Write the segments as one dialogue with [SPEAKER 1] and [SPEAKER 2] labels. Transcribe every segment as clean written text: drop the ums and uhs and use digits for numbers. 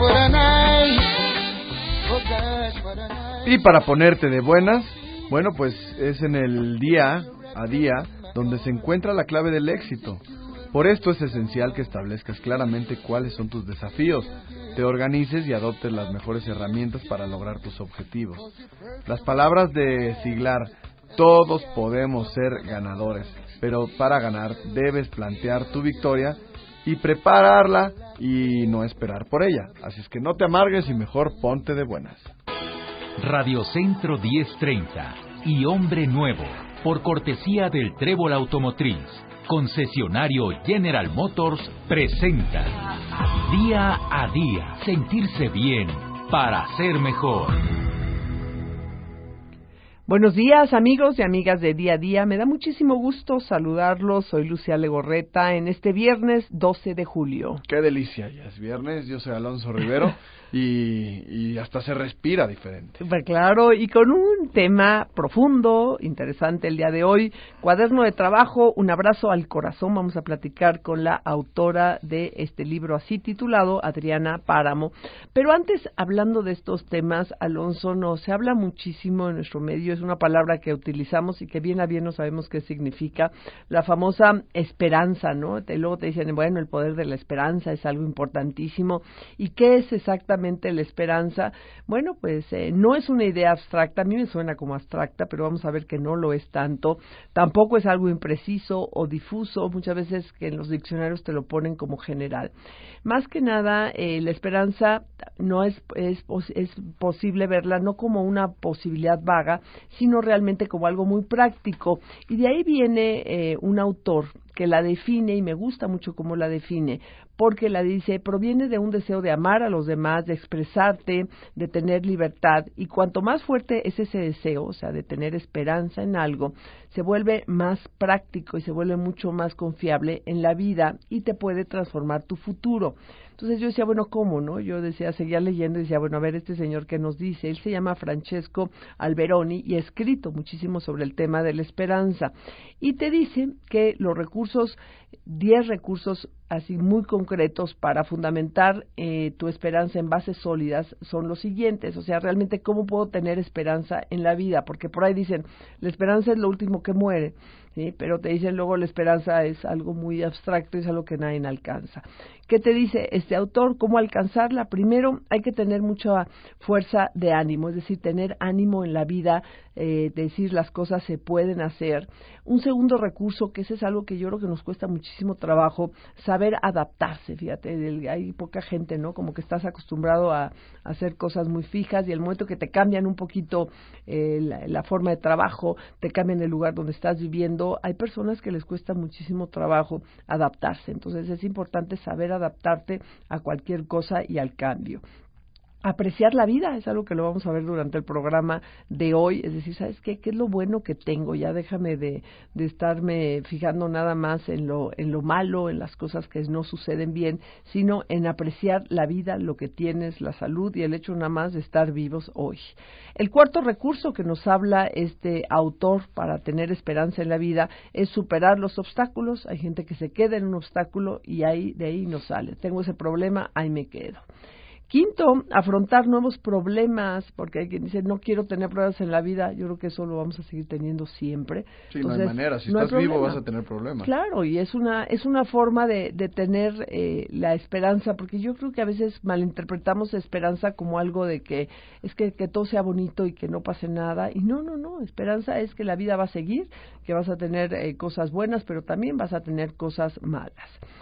[SPEAKER 1] Y para ponerte de buenas, bueno, pues es en el día a día donde se encuentra la clave del éxito. Por esto es esencial que establezcas claramente cuáles son tus desafíos, te organices y adoptes las mejores herramientas para lograr tus objetivos. Las palabras de Ziglar: todos podemos ser ganadores, pero para ganar debes plantear tu victoria y prepararla y no esperar por ella. Así es que no te amargues y mejor ponte de buenas.
[SPEAKER 2] Radio Centro 1030 y Hombre Nuevo, por cortesía del Trébol Automotriz, concesionario General Motors, presenta Día a Día, sentirse bien para ser mejor.
[SPEAKER 3] Buenos días, amigos y amigas de Día a Día. Me da muchísimo gusto saludarlos. Soy Lucía Legorreta en este viernes 12 de julio.
[SPEAKER 1] Qué delicia, ya es viernes. Yo soy Alonso Rivero y hasta se respira diferente.
[SPEAKER 3] Súper claro, y con un tema profundo, interesante el día de hoy. Cuaderno de trabajo, un abrazo al corazón. Vamos a platicar con la autora de este libro así titulado, Adriana Páramo. Pero antes, hablando de estos temas, Alonso, se habla muchísimo en nuestro medio. Es una palabra que utilizamos y que bien a bien no sabemos qué significa. La famosa esperanza, ¿no? Luego te dicen, bueno, el poder de la esperanza es algo importantísimo. ¿Y qué es exactamente la esperanza? Bueno, pues no es una idea abstracta. A mí me suena como abstracta, pero vamos a ver que no lo es tanto. Tampoco es algo impreciso o difuso. Muchas veces que en los diccionarios te lo ponen como general. Más que nada, la esperanza no es posible verla no como una posibilidad vaga, sino realmente como algo muy práctico. Y de ahí viene un autor que la define, y me gusta mucho cómo la define, porque la dice, proviene de un deseo de amar a los demás, de expresarte, de tener libertad, y cuanto más fuerte es ese deseo, o sea, de tener esperanza en algo, se vuelve más práctico y se vuelve mucho más confiable en la vida y te puede transformar tu futuro. Entonces yo decía, bueno, ¿cómo, no? Yo seguía leyendo y decía, bueno, a ver, este señor que nos dice, él se llama Francesco Alberoni y ha escrito muchísimo sobre el tema de la esperanza. Y te dice que los recursos, 10 recursos así muy concretos para fundamentar tu esperanza en bases sólidas son los siguientes. O sea, realmente, ¿cómo puedo tener esperanza en la vida? Porque por ahí dicen, la esperanza es lo último que muere, ¿sí? Pero te dicen luego la esperanza es algo muy abstracto, es algo que nadie alcanza. ¿Qué te dice este autor? ¿Cómo alcanzarla? Primero, hay que tener mucha fuerza de ánimo, es decir, tener ánimo en la vida, decir las cosas se pueden hacer. Un segundo recurso, que ese es algo que yo creo que nos cuesta muchísimo trabajo, saber adaptarse. Fíjate, hay poca gente, ¿no? Como que estás acostumbrado a hacer cosas muy fijas y el momento que te cambian un poquito la forma de trabajo, te cambian el lugar donde estás viviendo, hay personas que les cuesta muchísimo trabajo adaptarse. Entonces es importante saber adaptarte a cualquier cosa y al cambio. Apreciar la vida, es algo que lo vamos a ver durante el programa de hoy, es decir, ¿sabes qué? ¿Qué es lo bueno que tengo? Ya déjame de estarme fijando nada más en lo malo, en las cosas que no suceden bien, sino en apreciar la vida, lo que tienes, la salud y el hecho nada más de estar vivos hoy. El cuarto recurso que nos habla este autor para tener esperanza en la vida es superar los obstáculos. Hay gente que se queda en un obstáculo y de ahí no sale. Tengo ese problema, ahí me quedo. Quinto, afrontar nuevos problemas, porque hay quien dice, no quiero tener problemas en la vida. Yo creo que eso lo vamos a seguir teniendo siempre.
[SPEAKER 1] Sí,
[SPEAKER 3] entonces,
[SPEAKER 1] no hay manera. Si
[SPEAKER 3] no
[SPEAKER 1] estás vivo vas a tener problemas.
[SPEAKER 3] Claro, y es una forma de tener la esperanza, porque yo creo que a veces malinterpretamos esperanza como algo de que es que todo sea bonito y que no pase nada. Y no. Esperanza es que la vida va a seguir, que vas a tener cosas buenas, pero también vas a tener cosas malas.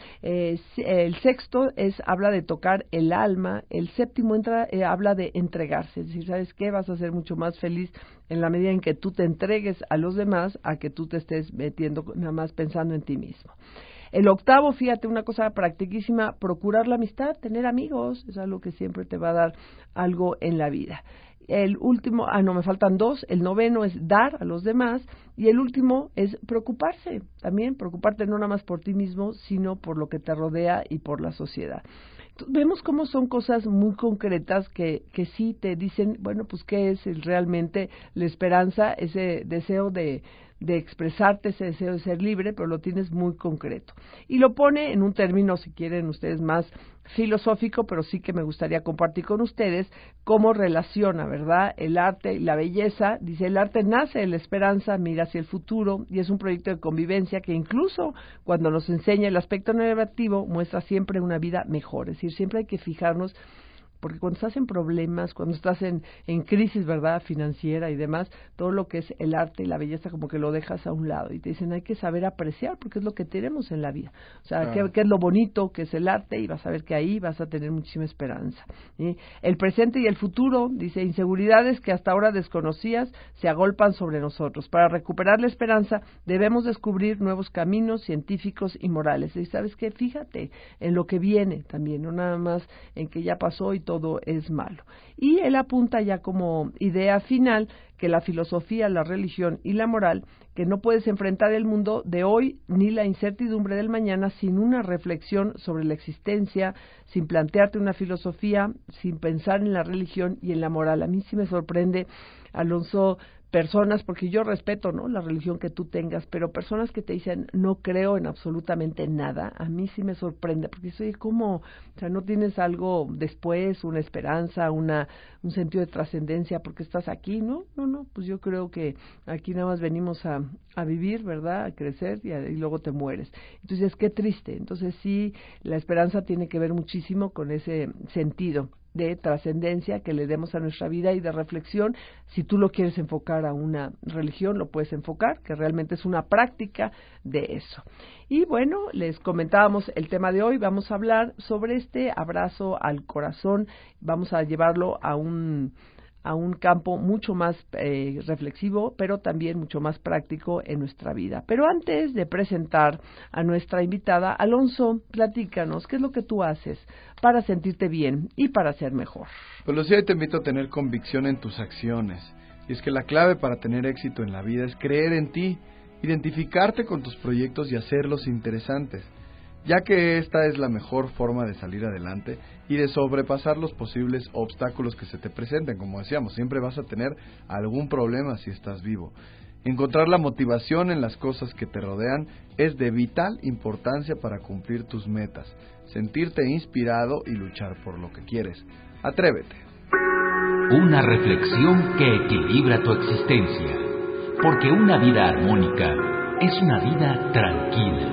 [SPEAKER 3] El sexto habla de tocar el alma. El séptimo habla de entregarse, es decir, ¿sabes qué? Vas a ser mucho más feliz en la medida en que tú te entregues a los demás a que tú te estés metiendo nada más pensando en ti mismo. El octavo, fíjate, una cosa practiquísima, procurar la amistad, tener amigos, es algo que siempre te va a dar algo en la vida. El último, me faltan 2, el noveno es dar a los demás y el último es preocuparse, también preocuparte no nada más por ti mismo, sino por lo que te rodea y por la sociedad. Entonces, vemos cómo son cosas muy concretas que sí te dicen, bueno, pues qué es realmente la esperanza, ese deseo de de expresarte ese deseo de ser libre, pero lo tienes muy concreto. Y lo pone en un término, si quieren ustedes, más filosófico, pero sí que me gustaría compartir con ustedes cómo relaciona, ¿verdad?, el arte y la belleza. Dice, el arte nace de la esperanza, mira hacia el futuro, y es un proyecto de convivencia que incluso cuando nos enseña el aspecto negativo, muestra siempre una vida mejor. Es decir, siempre hay que fijarnos, porque cuando estás en problemas, cuando estás en crisis, ¿verdad?, financiera y demás, todo lo que es el arte y la belleza como que lo dejas a un lado y te dicen hay que saber apreciar porque es lo que tenemos en la vida. O sea, qué es lo bonito que es el arte, y vas a ver que ahí vas a tener muchísima esperanza, ¿sí? El presente y el futuro, dice, inseguridades que hasta ahora desconocías se agolpan sobre nosotros. Para recuperar la esperanza debemos descubrir nuevos caminos científicos y morales. Y ¿sabes qué? Fíjate en lo que viene también, no nada más en que ya pasó y todo es malo. Y él apunta ya como idea final que la filosofía, la religión y la moral, que no puedes enfrentar el mundo de hoy ni la incertidumbre del mañana sin una reflexión sobre la existencia, sin plantearte una filosofía, sin pensar en la religión y en la moral. A mí sí me sorprende, Alonso, personas, porque yo respeto, ¿no?, la religión que tú tengas, pero personas que te dicen no creo en absolutamente nada, a mí sí me sorprende, porque soy como, o sea, no tienes algo después, una esperanza, un sentido de trascendencia porque estás aquí, ¿no? No, pues yo creo que aquí nada más venimos a vivir, ¿verdad?, a crecer y luego te mueres. Entonces, qué triste. Entonces sí, la esperanza tiene que ver muchísimo con ese sentido de trascendencia que le demos a nuestra vida y de reflexión. Si tú lo quieres enfocar a una religión, lo puedes enfocar, que realmente es una práctica de eso. Y bueno, les comentábamos el tema de hoy, vamos a hablar sobre este abrazo al corazón, vamos a llevarlo a un campo mucho más reflexivo, pero también mucho más práctico en nuestra vida. Pero antes de presentar a nuestra invitada, Alonso, platícanos, ¿qué es lo que tú haces para sentirte bien y para ser mejor?
[SPEAKER 1] Pues Lucía, te invito a tener convicción en tus acciones. Y es que la clave para tener éxito en la vida es creer en ti, identificarte con tus proyectos y hacerlos interesantes, ya que esta es la mejor forma de salir adelante y de sobrepasar los posibles obstáculos que se te presenten. Como decíamos, siempre vas a tener algún problema si estás vivo. Encontrar la motivación en las cosas que te rodean es de vital importancia para cumplir tus metas, sentirte inspirado y luchar por lo que quieres. Atrévete.
[SPEAKER 2] Una reflexión que equilibra tu existencia, porque una vida armónica es una vida tranquila.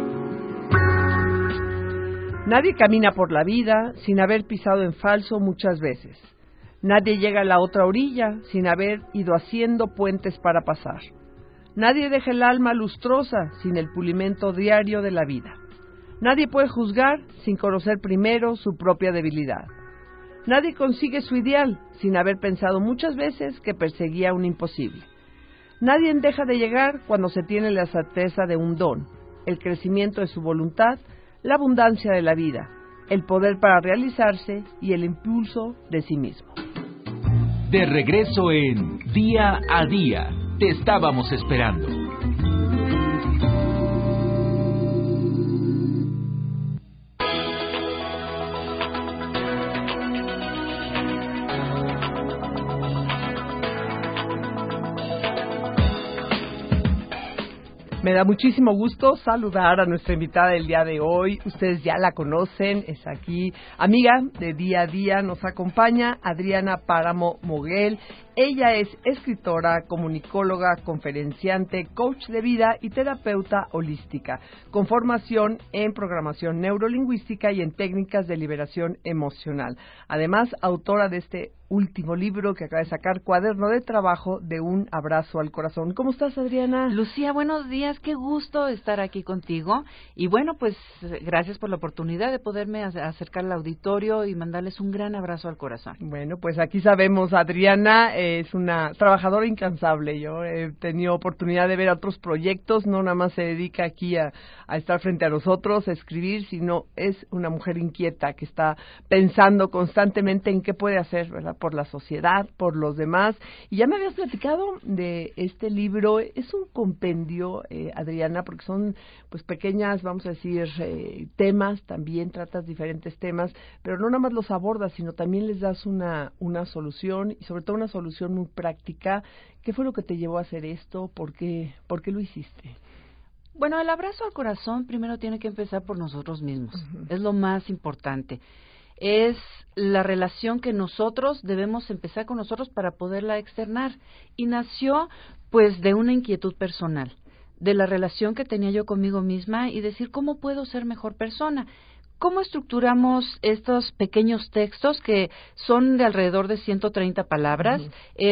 [SPEAKER 3] Nadie camina por la vida sin haber pisado en falso muchas veces. Nadie llega a la otra orilla sin haber ido haciendo puentes para pasar. Nadie deja el alma lustrosa sin el pulimento diario de la vida. Nadie puede juzgar sin conocer primero su propia debilidad. Nadie consigue su ideal sin haber pensado muchas veces que perseguía un imposible. Nadie deja de llegar cuando se tiene la certeza de un don, el crecimiento de su voluntad, la abundancia de la vida, el poder para realizarse y el impulso de sí mismo.
[SPEAKER 2] De regreso en Día a Día, te estábamos esperando.
[SPEAKER 3] Me da muchísimo gusto saludar a nuestra invitada del día de hoy. Ustedes ya la conocen, es aquí amiga de Día a Día. Nos acompaña Adriana Páramo Moguel. Ella es escritora, comunicóloga, conferenciante, coach de vida y terapeuta holística, con formación en programación neurolingüística y en técnicas de liberación emocional. Además, autora de este último libro que acaba de sacar, Cuaderno de Trabajo de un Abrazo al Corazón. ¿Cómo estás, Adriana?
[SPEAKER 4] Lucía, buenos días, qué gusto estar aquí contigo. Y bueno, pues gracias por la oportunidad de poderme acercar al auditorio y mandarles un gran abrazo al corazón.
[SPEAKER 3] Bueno, pues aquí sabemos, Adriana es una trabajadora incansable. Yo he tenido oportunidad de ver otros proyectos, no nada más se dedica aquí a estar frente a nosotros, a escribir, sino es una mujer inquieta que está pensando constantemente en qué puede hacer, ¿verdad?, por la sociedad, por los demás. Y ya me habías platicado de este libro, es un compendio Adriana, porque son pues pequeñas, vamos a decir, temas, también tratas diferentes temas, pero no nada más los abordas, sino también les das una solución, y sobre todo una solución muy práctica. ¿Qué fue lo que te llevó a hacer esto? ¿Por qué lo hiciste?
[SPEAKER 4] Bueno, el abrazo al corazón primero tiene que empezar por nosotros mismos. Es lo más importante. Es la relación que nosotros debemos empezar con nosotros para poderla externar. Y nació, pues, de una inquietud personal, de la relación que tenía yo conmigo misma y decir, ¿cómo puedo ser mejor persona? ¿Cómo estructuramos estos pequeños textos que son de alrededor de 130 palabras?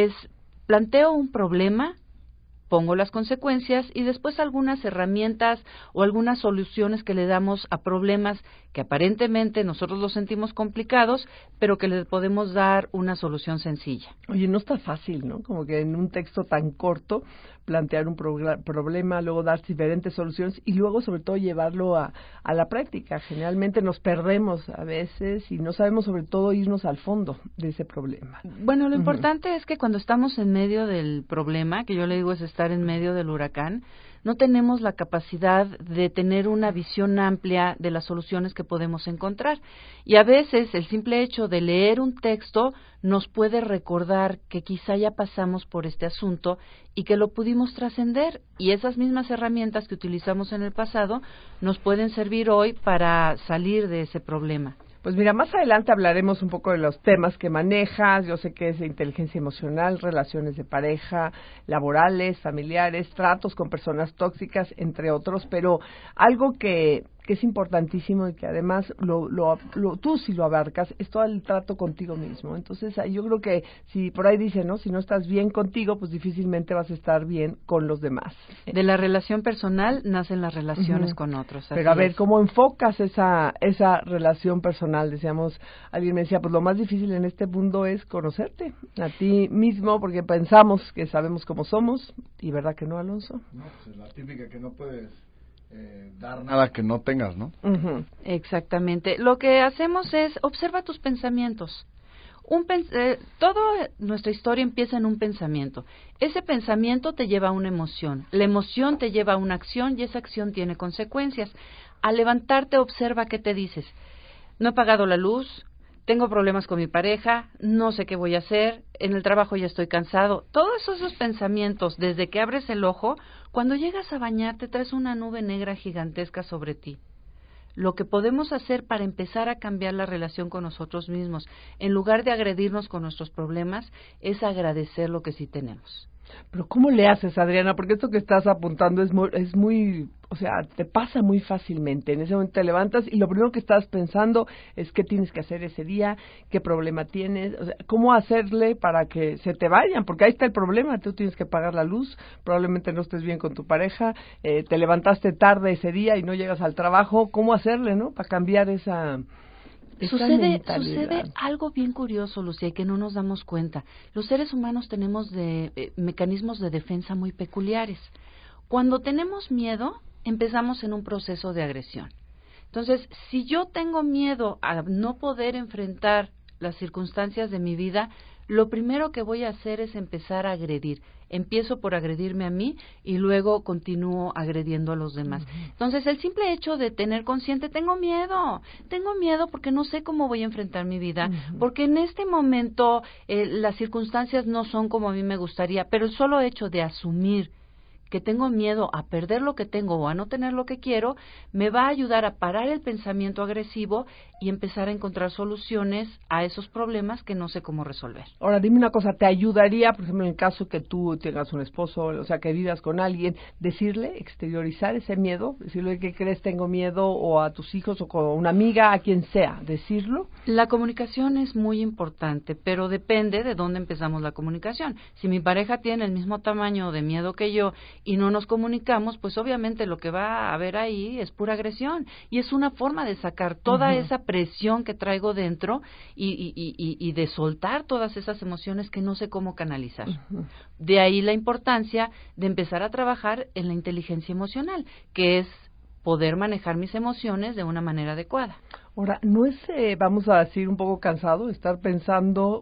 [SPEAKER 4] Planteo un problema, pongo las consecuencias y después algunas herramientas o algunas soluciones que le damos a problemas que aparentemente nosotros los sentimos complicados, pero que les podemos dar una solución sencilla.
[SPEAKER 3] Oye, no está fácil, ¿no? Como que en un texto tan corto plantear un problema, luego dar diferentes soluciones y luego sobre todo llevarlo a la práctica. Generalmente nos perdemos a veces y no sabemos sobre todo irnos al fondo de ese problema.
[SPEAKER 4] Bueno, lo importante es que cuando estamos en medio del problema, que yo le digo es estar en medio del huracán, no tenemos la capacidad de tener una visión amplia de las soluciones que podemos encontrar. Y a veces el simple hecho de leer un texto nos puede recordar que quizá ya pasamos por este asunto y que lo pudimos trascender. Y esas mismas herramientas que utilizamos en el pasado nos pueden servir hoy para salir de ese problema.
[SPEAKER 3] Pues mira, más adelante hablaremos un poco de los temas que manejas. Yo sé que es de inteligencia emocional, relaciones de pareja, laborales, familiares, tratos con personas tóxicas, entre otros, pero algo que es importantísimo y que además tú sí lo abarcas, es todo el trato contigo mismo. Entonces, yo creo que si por ahí dice, ¿no? Si no estás bien contigo, pues difícilmente vas a estar bien con los demás.
[SPEAKER 4] De la relación personal nacen las relaciones con otros.
[SPEAKER 3] Pero a ver, ¿cómo enfocas esa relación personal? Decíamos, alguien me decía, pues lo más difícil en este mundo es conocerte a ti mismo, porque pensamos que sabemos cómo somos, y ¿verdad que no, Alonso?
[SPEAKER 1] No, pues es la típica que no puedes dar nada que no tengas, ¿no?
[SPEAKER 4] Exactamente. Lo que hacemos es, observa tus pensamientos. Toda nuestra historia empieza en un pensamiento. Ese pensamiento te lleva a una emoción. La emoción te lleva a una acción y esa acción tiene consecuencias. Al levantarte, observa qué te dices. No he pagado la luz, tengo problemas con mi pareja, no sé qué voy a hacer, en el trabajo ya estoy cansado. Todos esos pensamientos, desde que abres el ojo, cuando llegas a bañarte, traes una nube negra gigantesca sobre ti. Lo que podemos hacer para empezar a cambiar la relación con nosotros mismos, en lugar de agredirnos con nuestros problemas, es agradecer lo que sí tenemos.
[SPEAKER 3] Pero ¿cómo le haces, Adriana? Porque esto que estás apuntando es muy, o sea, te pasa muy fácilmente. En ese momento te levantas y lo primero que estás pensando es qué tienes que hacer ese día, qué problema tienes, o sea, cómo hacerle para que se te vayan, porque ahí está el problema. Tú tienes que pagar la luz, probablemente no estés bien con tu pareja, te levantaste tarde ese día y no llegas al trabajo. ¿Cómo hacerle, no? Para cambiar esa
[SPEAKER 4] Sucede algo bien curioso, Lucía, y que no nos damos cuenta. Los seres humanos tenemos mecanismos de defensa muy peculiares. Cuando tenemos miedo, empezamos en un proceso de agresión. Entonces, si yo tengo miedo a no poder enfrentar las circunstancias de mi vida, lo primero que voy a hacer es empezar a agredir. Empiezo por agredirme a mí y luego continúo agrediendo a los demás. Entonces, el simple hecho de tener consciente, tengo miedo porque no sé cómo voy a enfrentar mi vida, porque en este momento las circunstancias no son como a mí me gustaría, pero el solo hecho de asumir que tengo miedo a perder lo que tengo o a no tener lo que quiero, me va a ayudar a parar el pensamiento agresivo y empezar a encontrar soluciones a esos problemas que no sé cómo resolver.
[SPEAKER 3] Ahora, dime una cosa, ¿te ayudaría, por ejemplo, en el caso que tú tengas un esposo, o sea, que vivas con alguien, decirle, exteriorizar ese miedo, decirle qué crees, tengo miedo, o a tus hijos, o con una amiga, a quien sea, decirlo?
[SPEAKER 4] La comunicación es muy importante, pero depende de dónde empezamos la comunicación. Si mi pareja tiene el mismo tamaño de miedo que yo y no nos comunicamos, pues obviamente lo que va a haber ahí es pura agresión y es una forma de sacar toda esa presión que traigo dentro y de soltar todas esas emociones que no sé cómo canalizar. De ahí la importancia de empezar a trabajar en la inteligencia emocional, que es poder manejar mis emociones de una manera adecuada.
[SPEAKER 3] Ahora, ¿no es, vamos a decir, un poco cansado estar pensando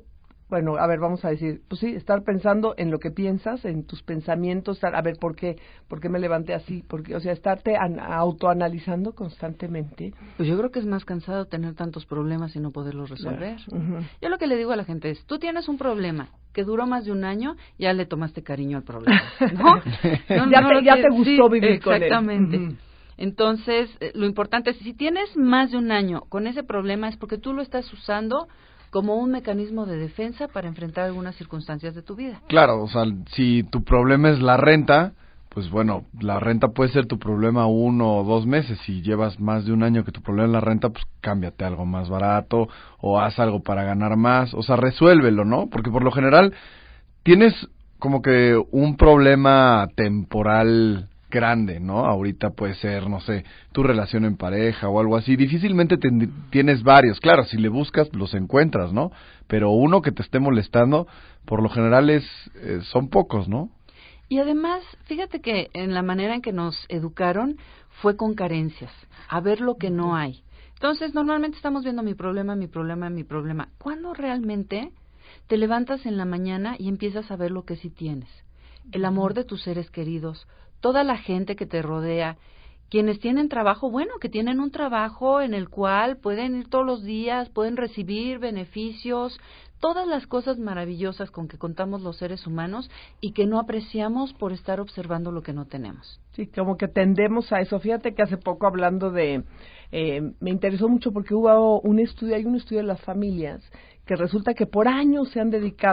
[SPEAKER 3] bueno, a ver, vamos a decir, pues sí, estar pensando en lo que piensas, en tus pensamientos, a ver, ¿por qué me levanté así? Porque, o sea, estarte autoanalizando constantemente.
[SPEAKER 4] Pues yo creo que es más cansado tener tantos problemas y no poderlos resolver.
[SPEAKER 3] Uh-huh.
[SPEAKER 4] Yo lo que le digo a la gente es, tú tienes un problema que duró más de un año, ya le tomaste cariño al problema, ¿no?
[SPEAKER 3] Ya te gustó vivir con él.
[SPEAKER 4] Exactamente.
[SPEAKER 3] Uh-huh.
[SPEAKER 4] Entonces, lo importante es, si tienes más de un año con ese problema, es porque tú lo estás usando como un mecanismo de defensa para enfrentar algunas circunstancias de tu vida.
[SPEAKER 1] Claro, o sea, si tu problema es la renta, pues bueno, la renta puede ser tu problema 1 o 2 meses. Si llevas más de un año que tu problema es la renta, pues cámbiate algo más barato o haz algo para ganar más. O sea, resuélvelo, ¿no? Porque por lo general tienes como que un problema temporal grande, ¿no? Ahorita puede ser, no sé, tu relación en pareja o algo así. Difícilmente tienes varios. Claro, si le buscas, los encuentras, ¿no? Pero uno que te esté molestando, por lo general son pocos, ¿no?
[SPEAKER 4] Y además, fíjate que en la manera en que nos educaron fue con carencias, a ver lo que no hay. Entonces, normalmente estamos viendo mi problema. ¿Cuándo realmente te levantas en la mañana y empiezas a ver lo que sí tienes? El amor de tus seres queridos, toda la gente que te rodea, quienes tienen trabajo, bueno, que tienen un trabajo en el cual pueden ir todos los días, pueden recibir beneficios, todas las cosas maravillosas con que contamos los seres humanos y que no apreciamos por estar observando lo que no tenemos.
[SPEAKER 3] Sí, como que tendemos a eso. Fíjate que hace poco hablando de... me interesó mucho porque hay un estudio de las familias que resulta que por años se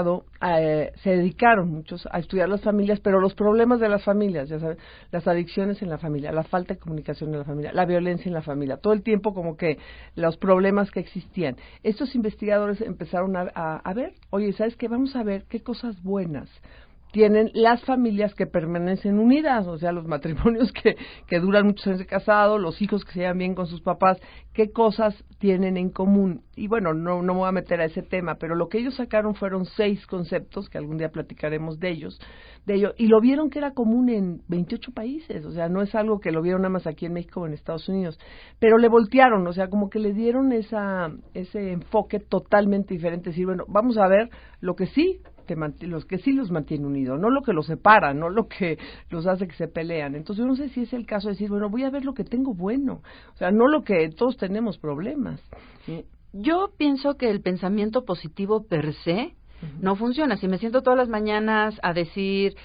[SPEAKER 3] dedicaron muchos a estudiar las familias, pero los problemas de las familias, ya sabes, las adicciones en la familia, la falta de comunicación en la familia, la violencia en la familia, todo el tiempo como que los problemas que existían. Estos investigadores empezaron a ver, oye, ¿sabes qué? Vamos a ver qué cosas buenas tienen las familias que permanecen unidas, o sea, los matrimonios que duran muchos años de casado, los hijos que se llevan bien con sus papás, qué cosas tienen en común. Y bueno, no me voy a meter a ese tema, pero lo que ellos sacaron fueron 6 conceptos, que algún día platicaremos de ello, y lo vieron que era común en 28 países, o sea, no es algo que lo vieron nada más aquí en México o en Estados Unidos, pero le voltearon, o sea, como que le dieron ese enfoque totalmente diferente, decir, bueno, vamos a ver lo que sí, los que sí los mantiene unidos, no lo que los separa, no lo que los hace que se pelean. Entonces yo no sé si es el caso de decir, bueno, voy a ver lo que tengo bueno, o sea, no lo que todos tenemos problemas. ¿Sí?
[SPEAKER 4] Yo pienso que el pensamiento positivo per se no funciona. Si me siento todas las mañanas a decir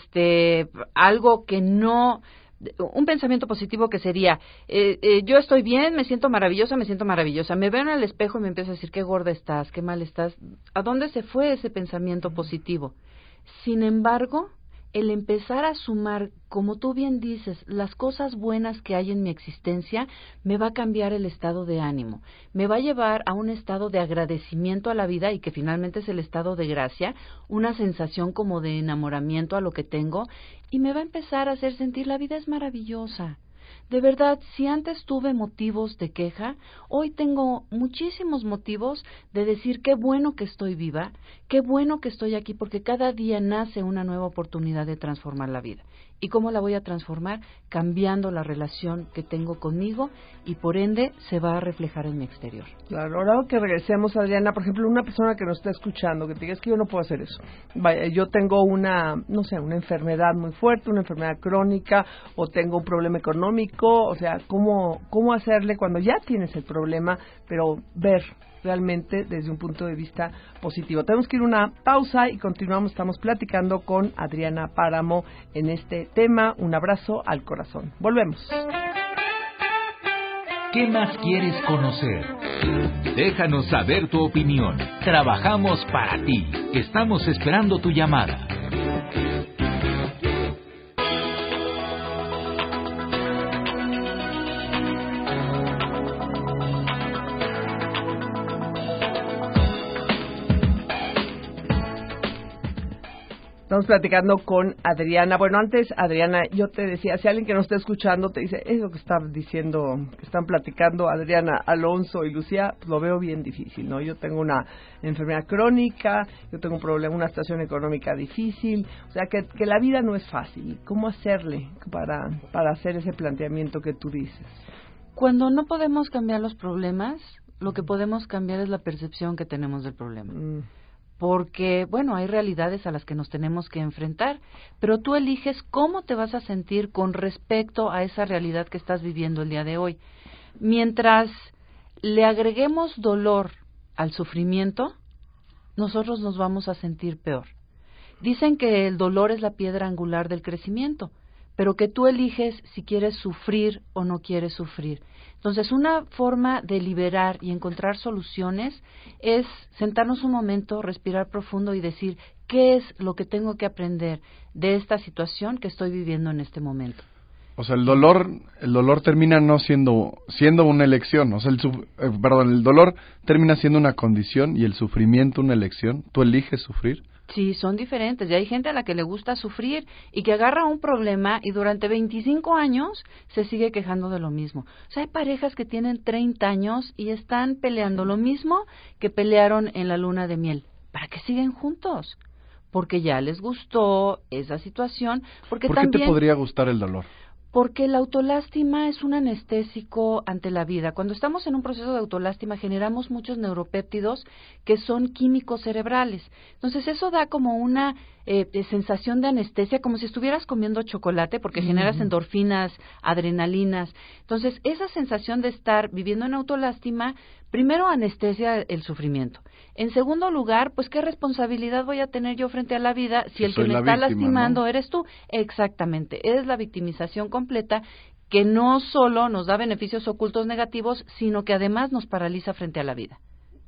[SPEAKER 4] algo que no... Un pensamiento positivo que sería, yo estoy bien, me siento maravillosa, me veo en el espejo y me empiezo a decir, qué gorda estás, qué mal estás. ¿A dónde se fue ese pensamiento positivo? Sin embargo, el empezar a sumar, como tú bien dices, las cosas buenas que hay en mi existencia, me va a cambiar el estado de ánimo, me va a llevar a un estado de agradecimiento a la vida y que finalmente es el estado de gracia, una sensación como de enamoramiento a lo que tengo y me va a empezar a hacer sentir la vida es maravillosa. De verdad, si antes tuve motivos de queja, hoy tengo muchísimos motivos de decir qué bueno que estoy viva, qué bueno que estoy aquí, porque cada día nace una nueva oportunidad de transformar la vida. ¿Y cómo la voy a transformar? Cambiando la relación que tengo conmigo y por ende se va a reflejar en mi exterior.
[SPEAKER 3] Claro, ahora que regresemos, Adriana, por ejemplo, una persona que nos está escuchando, que te diga, es que yo no puedo hacer eso. Vaya, yo tengo una enfermedad muy fuerte, una enfermedad crónica, o tengo un problema económico, o sea, ¿cómo hacerle cuando ya tienes el problema, pero ver realmente desde un punto de vista positivo? Tenemos que ir a una pausa y continuamos, estamos platicando con Adriana Páramo en este tema. Un abrazo al corazón. Volvemos.
[SPEAKER 2] ¿Qué más quieres conocer? Déjanos saber tu opinión. Trabajamos para ti. Estamos esperando tu llamada.
[SPEAKER 3] Estamos platicando con Adriana. Bueno, antes, Adriana, yo te decía, si alguien que nos está escuchando te dice, eso que están diciendo, que están platicando Adriana, Alonso y Lucía, pues lo veo bien difícil, ¿no? Yo tengo una enfermedad crónica, yo tengo un problema, una situación económica difícil, o sea, que la vida no es fácil. ¿Cómo hacerle para hacer ese planteamiento que tú dices?
[SPEAKER 4] Cuando no podemos cambiar los problemas, lo que podemos cambiar es la percepción que tenemos del problema. porque, bueno, hay realidades a las que nos tenemos que enfrentar, pero tú eliges cómo te vas a sentir con respecto a esa realidad que estás viviendo el día de hoy. Mientras le agreguemos dolor al sufrimiento, nosotros nos vamos a sentir peor. Dicen que el dolor es la piedra angular del crecimiento, pero que tú eliges si quieres sufrir o no quieres sufrir. Entonces, una forma de liberar y encontrar soluciones es sentarnos un momento, respirar profundo y decir, ¿qué es lo que tengo que aprender de esta situación que estoy viviendo en este momento?
[SPEAKER 1] O sea, el dolor termina no siendo una elección. O sea, el dolor termina siendo una condición y el sufrimiento una elección. ¿Tú eliges sufrir?
[SPEAKER 4] Sí, son diferentes. Y hay gente a la que le gusta sufrir y que agarra un problema y durante 25 años se sigue quejando de lo mismo. O sea, hay parejas que tienen 30 años y están peleando lo mismo que pelearon en la luna de miel. ¿Para qué siguen juntos? Porque ya les gustó esa situación.
[SPEAKER 1] ¿Por qué te podría gustar el dolor?
[SPEAKER 4] Porque la autolástima es un anestésico ante la vida. Cuando estamos en un proceso de autolástima generamos muchos neuropéptidos que son químicos cerebrales. Entonces eso da como una sensación de anestesia, como si estuvieras comiendo chocolate, porque generas endorfinas, adrenalinas. Entonces esa sensación de estar viviendo en autolástima, primero anestesia el sufrimiento. En segundo lugar, pues qué responsabilidad voy a tener yo frente a la vida si el que me está lastimando, ¿no? Eres tú. Exactamente, es la victimización completa que no solo nos da beneficios ocultos negativos, sino que además nos paraliza frente a la vida.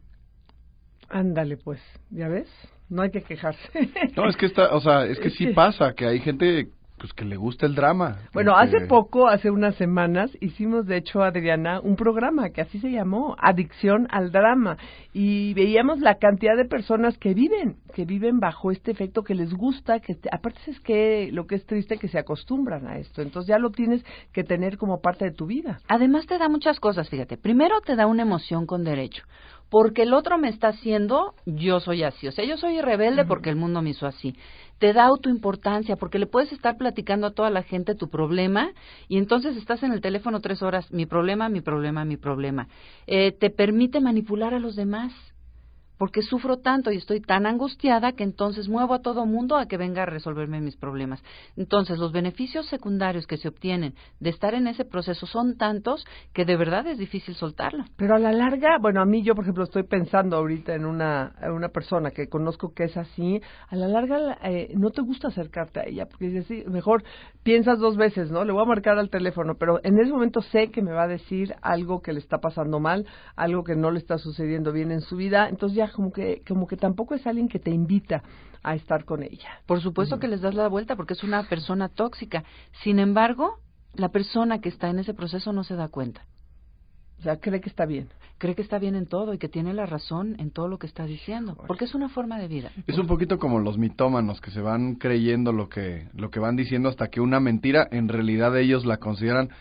[SPEAKER 3] Ándale, pues, ¿ya ves? No hay que quejarse.
[SPEAKER 1] No, es que sí pasa, que hay gente pues que le gusta el drama.
[SPEAKER 3] Bueno, hace unas semanas, hicimos, de hecho, Adriana, un programa que así se llamó, Adicción al Drama, y veíamos la cantidad de personas que viven bajo este efecto, que les gusta, aparte es que lo que es triste que se acostumbran a esto, entonces ya lo tienes que tener como parte de tu vida.
[SPEAKER 4] Además te da muchas cosas, fíjate, primero te da una emoción con derecho, porque el otro me está haciendo, yo soy así, o sea, yo soy rebelde porque el mundo me hizo así. Te da autoimportancia, porque le puedes estar platicando a toda la gente tu problema, y entonces estás en el teléfono 3 horas, mi problema, mi problema, mi problema. Te permite manipular a los demás, porque sufro tanto y estoy tan angustiada que entonces muevo a todo mundo a que venga a resolverme mis problemas. Entonces, los beneficios secundarios que se obtienen de estar en ese proceso son tantos que de verdad es difícil soltarlo.
[SPEAKER 3] Pero a la larga, bueno, a mí yo, por ejemplo, estoy pensando ahorita en una persona que conozco que es así, a la larga no te gusta acercarte a ella, porque dices, sí, mejor piensas 2 veces, ¿no? Le voy a marcar al teléfono, pero en ese momento sé que me va a decir algo que le está pasando mal, algo que no le está sucediendo bien en su vida, entonces ya como que tampoco es alguien que te invita a estar con ella.
[SPEAKER 4] Por supuesto que les das la vuelta porque es una persona tóxica. Sin embargo, la persona que está en ese proceso no se da cuenta.
[SPEAKER 3] O sea, cree que está bien.
[SPEAKER 4] Cree que está bien en todo y que tiene la razón en todo lo que está diciendo, porque es una forma de vida.
[SPEAKER 1] Es un poquito como los mitómanos que se van creyendo lo que van diciendo hasta que una mentira en realidad ellos la consideran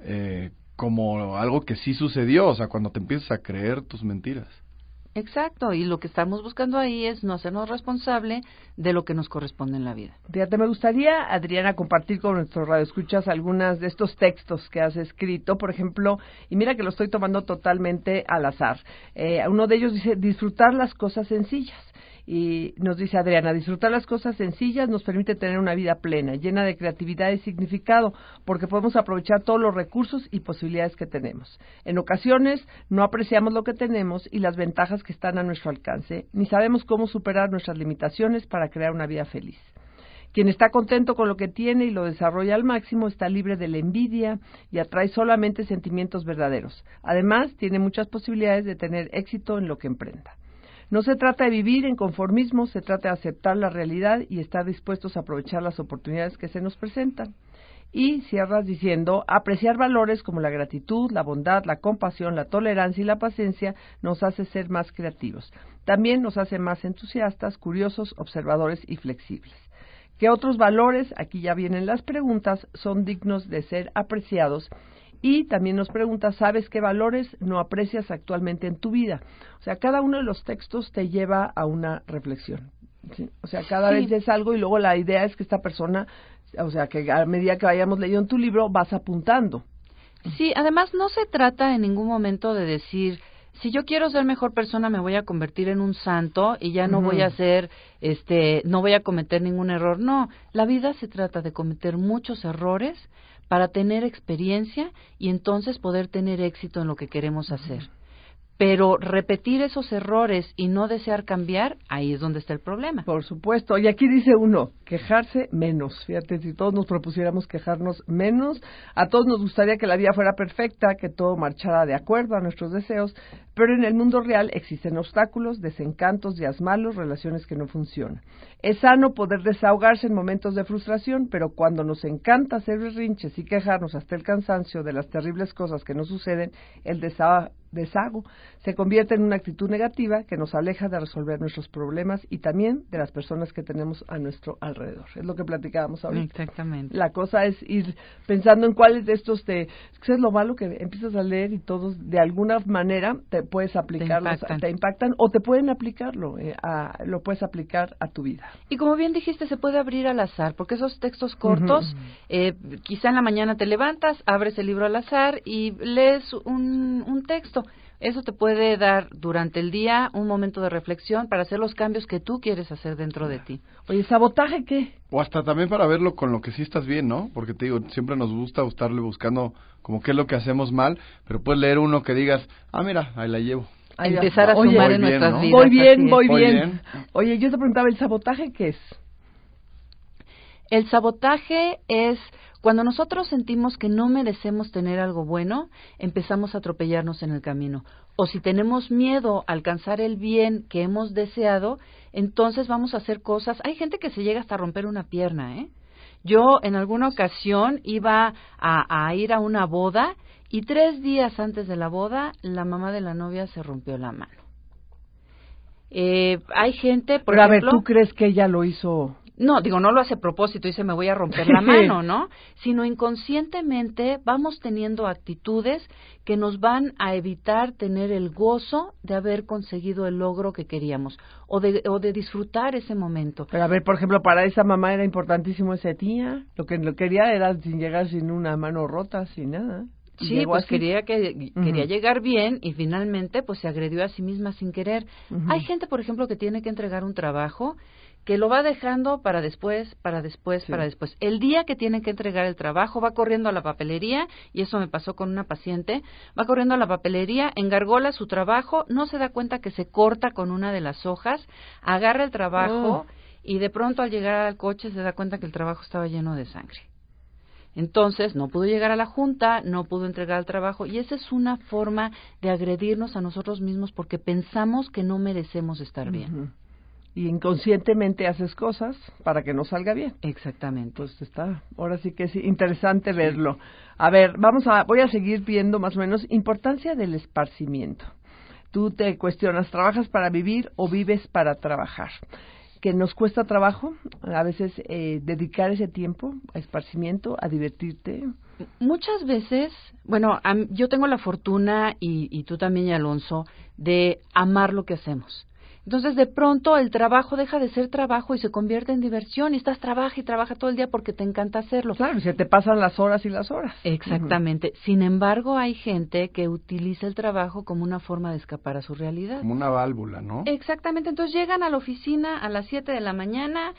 [SPEAKER 1] como algo que sí sucedió, o sea, cuando te empiezas a creer tus mentiras.
[SPEAKER 4] Exacto, y lo que estamos buscando ahí es no hacernos responsable de lo que nos corresponde en la vida.
[SPEAKER 3] Fíjate, me gustaría, Adriana, compartir con nuestros radioescuchas algunas de estos textos que has escrito, por ejemplo, y mira que lo estoy tomando totalmente al azar. Uno de ellos dice, disfrutar las cosas sencillas. Y nos dice Adriana, disfrutar las cosas sencillas nos permite tener una vida plena, llena de creatividad y significado, porque podemos aprovechar todos los recursos y posibilidades que tenemos. En ocasiones no apreciamos lo que tenemos y las ventajas que están a nuestro alcance, ni sabemos cómo superar nuestras limitaciones para crear una vida feliz. Quien está contento con lo que tiene y lo desarrolla al máximo está libre de la envidia y atrae solamente sentimientos verdaderos. Además, tiene muchas posibilidades de tener éxito en lo que emprenda. No se trata de vivir en conformismo, se trata de aceptar la realidad y estar dispuestos a aprovechar las oportunidades que se nos presentan. Y cierras diciendo, apreciar valores como la gratitud, la bondad, la compasión, la tolerancia y la paciencia nos hace ser más creativos. También nos hace más entusiastas, curiosos, observadores y flexibles. ¿Qué otros valores, aquí ya vienen las preguntas, son dignos de ser apreciados? Y también nos pregunta, ¿sabes qué valores no aprecias actualmente en tu vida? O sea, cada uno de los textos te lleva a una reflexión, ¿sí? O sea, cada vez es algo y luego la idea es que esta persona, o sea, que a medida que vayamos leyendo tu libro vas apuntando.
[SPEAKER 4] Sí, además no se trata en ningún momento de decir, si yo quiero ser mejor persona, me voy a convertir en un santo y ya no voy a ser, no voy a cometer ningún error. No, la vida se trata de cometer muchos errores para tener experiencia y entonces poder tener éxito en lo que queremos hacer. Pero repetir esos errores y no desear cambiar, ahí es donde está el problema.
[SPEAKER 3] Por supuesto. Y aquí dice uno, quejarse menos. Fíjate, si todos nos propusiéramos quejarnos menos, a todos nos gustaría que la vida fuera perfecta, que todo marchara de acuerdo a nuestros deseos, pero en el mundo real existen obstáculos, desencantos, días malos, relaciones que no funcionan. Es sano poder desahogarse en momentos de frustración, pero cuando nos encanta hacer berrinches y quejarnos hasta el cansancio de las terribles cosas que nos suceden, el desahogo se convierte en una actitud negativa que nos aleja de resolver nuestros problemas y también de las personas que tenemos a nuestro alrededor. Es lo que platicábamos ahorita.
[SPEAKER 4] Exactamente.
[SPEAKER 3] La cosa es ir pensando en cuáles de estos es lo malo que empiezas a leer y todos de alguna manera te puedes aplicarlos, te impactan o te pueden aplicarlo, lo puedes aplicar a tu vida.
[SPEAKER 4] Y como bien dijiste, se puede abrir al azar, porque esos textos cortos, quizá en la mañana te levantas, abres el libro al azar y lees un texto. Eso te puede dar durante el día un momento de reflexión para hacer los cambios que tú quieres hacer dentro de ti.
[SPEAKER 3] Oye, ¿sabotaje qué?
[SPEAKER 1] O hasta también para verlo con lo que sí estás bien, ¿no? Porque te digo, siempre nos gusta estarle buscando como qué es lo que hacemos mal, pero puedes leer uno que digas, mira, ahí la llevo.
[SPEAKER 4] Empezar a sumar en nuestras vidas.
[SPEAKER 3] Voy bien. Oye, yo te preguntaba, ¿el sabotaje qué es?
[SPEAKER 4] El sabotaje es cuando nosotros sentimos que no merecemos tener algo bueno, empezamos a atropellarnos en el camino. O si tenemos miedo a alcanzar el bien que hemos deseado, entonces vamos a hacer cosas. Hay gente que se llega hasta romper una pierna, ¿eh? Yo en alguna ocasión iba a ir a una boda y 3 días antes de la boda, la mamá de la novia se rompió la mano. Hay gente, por ejemplo...
[SPEAKER 3] Pero a ver, ¿tú crees que ella lo hizo...?
[SPEAKER 4] No, no lo hace a propósito, dice me voy a romper la mano, ¿no? Sino inconscientemente vamos teniendo actitudes que nos van a evitar tener el gozo de haber conseguido el logro que queríamos o de disfrutar ese momento.
[SPEAKER 3] Pero a ver, por ejemplo, para esa mamá era importantísimo ese día, lo que quería era llegar sin una mano rota, sin nada.
[SPEAKER 4] Sí, pues quería llegar bien y finalmente pues se agredió a sí misma sin querer. Hay gente, por ejemplo, que tiene que entregar un trabajo que lo va dejando para después. El día que tiene que entregar el trabajo, va corriendo a la papelería, y eso me pasó con una paciente, va corriendo a la papelería, engargola su trabajo, no se da cuenta que se corta con una de las hojas, agarra el trabajo y de pronto al llegar al coche se da cuenta que el trabajo estaba lleno de sangre. Entonces, no pudo llegar a la junta, no pudo entregar el trabajo, y esa es una forma de agredirnos a nosotros mismos porque pensamos que no merecemos estar bien.
[SPEAKER 3] Y inconscientemente haces cosas para que no salga bien.
[SPEAKER 4] Exactamente.
[SPEAKER 3] Pues ahora sí que es interesante verlo. A ver, voy a seguir viendo más o menos importancia del esparcimiento. Tú te cuestionas, ¿trabajas para vivir o vives para trabajar? Que nos cuesta trabajo a veces dedicar ese tiempo a esparcimiento, a divertirte.
[SPEAKER 4] Muchas veces, yo tengo la fortuna, y tú también, Alonso, de amar lo que hacemos. Entonces, de pronto, el trabajo deja de ser trabajo y se convierte en diversión, y estás trabaja y trabaja todo el día porque te encanta hacerlo.
[SPEAKER 3] Claro, se te pasan las horas y las horas.
[SPEAKER 4] Exactamente. Sin embargo, hay gente que utiliza el trabajo como una forma de escapar a su realidad.
[SPEAKER 1] Como una válvula, ¿no?
[SPEAKER 4] Exactamente. Entonces, llegan a la oficina a las 7 de la mañana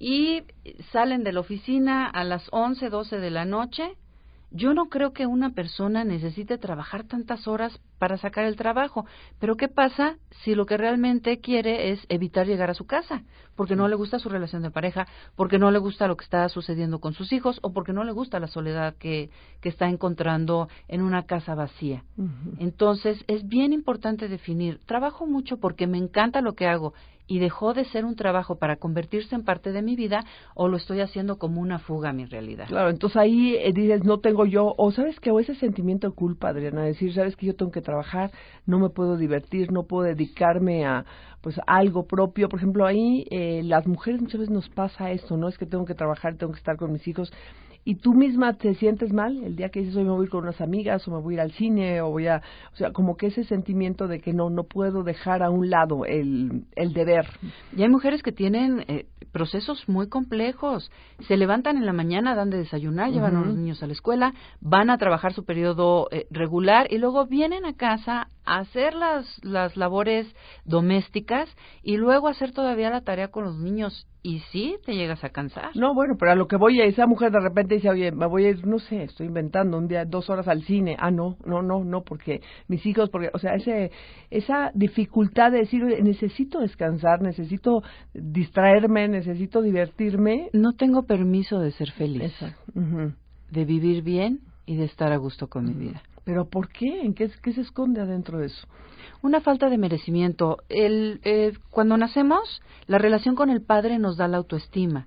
[SPEAKER 4] y salen de la oficina a las 11, 12 de la noche. Yo no creo que una persona necesite trabajar tantas horas para sacar el trabajo, pero ¿qué pasa si lo que realmente quiere es evitar llegar a su casa? Porque no le gusta su relación de pareja, porque no le gusta lo que está sucediendo con sus hijos, o porque no le gusta la soledad que está encontrando en una casa vacía. Entonces, es bien importante definir, trabajo mucho porque me encanta lo que hago, y dejó de ser un trabajo para convertirse en parte de mi vida, o lo estoy haciendo como una fuga a mi realidad.
[SPEAKER 3] Claro, entonces ahí dices, no tengo yo, o ¿sabes qué? O ese sentimiento de culpa, Adriana, decir, ¿sabes que yo tengo que trabajar, no me puedo divertir, no puedo dedicarme a algo propio? Por ejemplo, ahí las mujeres muchas veces nos pasa esto, ¿no? Es que tengo que trabajar, tengo que estar con mis hijos, y tú misma te sientes mal el día que dices, hoy me voy a ir con unas amigas, o me voy a ir al cine, o como que ese sentimiento de que no puedo dejar a un lado el deber.
[SPEAKER 4] Y hay mujeres que tienen procesos muy complejos. Se levantan en la mañana, dan de desayunar, llevan a los niños a la escuela, van a trabajar su periodo regular y luego vienen a casa hacer las labores domésticas y luego hacer todavía la tarea con los niños. Y sí, te llegas a cansar.
[SPEAKER 3] No, bueno, pero a lo que voy, esa mujer de repente dice, oye, me voy a ir, no sé, estoy inventando, un día 2 horas al cine. Ah, no, porque mis hijos, porque, o sea, esa dificultad de decir, oye, necesito descansar, necesito distraerme, necesito divertirme.
[SPEAKER 4] No tengo permiso de ser feliz,
[SPEAKER 3] Exacto.
[SPEAKER 4] de vivir bien y de estar a gusto con mi vida.
[SPEAKER 3] ¿Pero por qué? ¿En qué se esconde adentro de eso?
[SPEAKER 4] Una falta de merecimiento. Cuando nacemos, la relación con el padre nos da la autoestima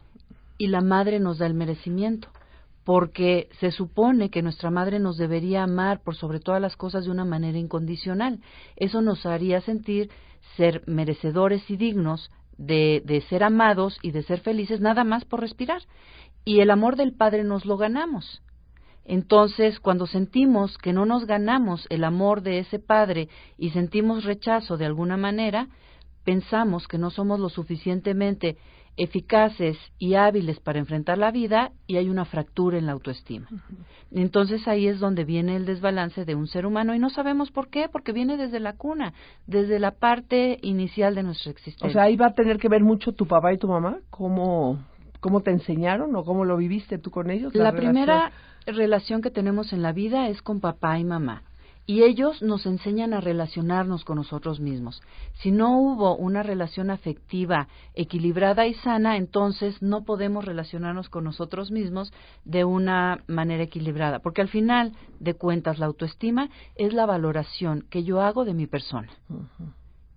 [SPEAKER 4] y la madre nos da el merecimiento, porque se supone que nuestra madre nos debería amar por sobre todas las cosas de una manera incondicional. Eso nos haría sentir ser merecedores y dignos de ser amados y de ser felices nada más por respirar. Y el amor del padre nos lo ganamos. Entonces, cuando sentimos que no nos ganamos el amor de ese padre y sentimos rechazo de alguna manera, pensamos que no somos lo suficientemente eficaces y hábiles para enfrentar la vida y hay una fractura en la autoestima. Entonces ahí es donde viene el desbalance de un ser humano y no sabemos por qué, porque viene desde la cuna, desde la parte inicial de nuestra existencia.
[SPEAKER 3] O sea, ahí va a tener que ver mucho tu papá y tu mamá, cómo te enseñaron o cómo lo viviste tú con ellos.
[SPEAKER 4] La primera relación que tenemos en la vida es con papá y mamá. Y ellos nos enseñan a relacionarnos con nosotros mismos. Si no hubo una relación afectiva equilibrada y sana, entonces no podemos relacionarnos con nosotros mismos de una manera equilibrada. Porque al final de cuentas la autoestima es la valoración que yo hago de mi persona. Uh-huh.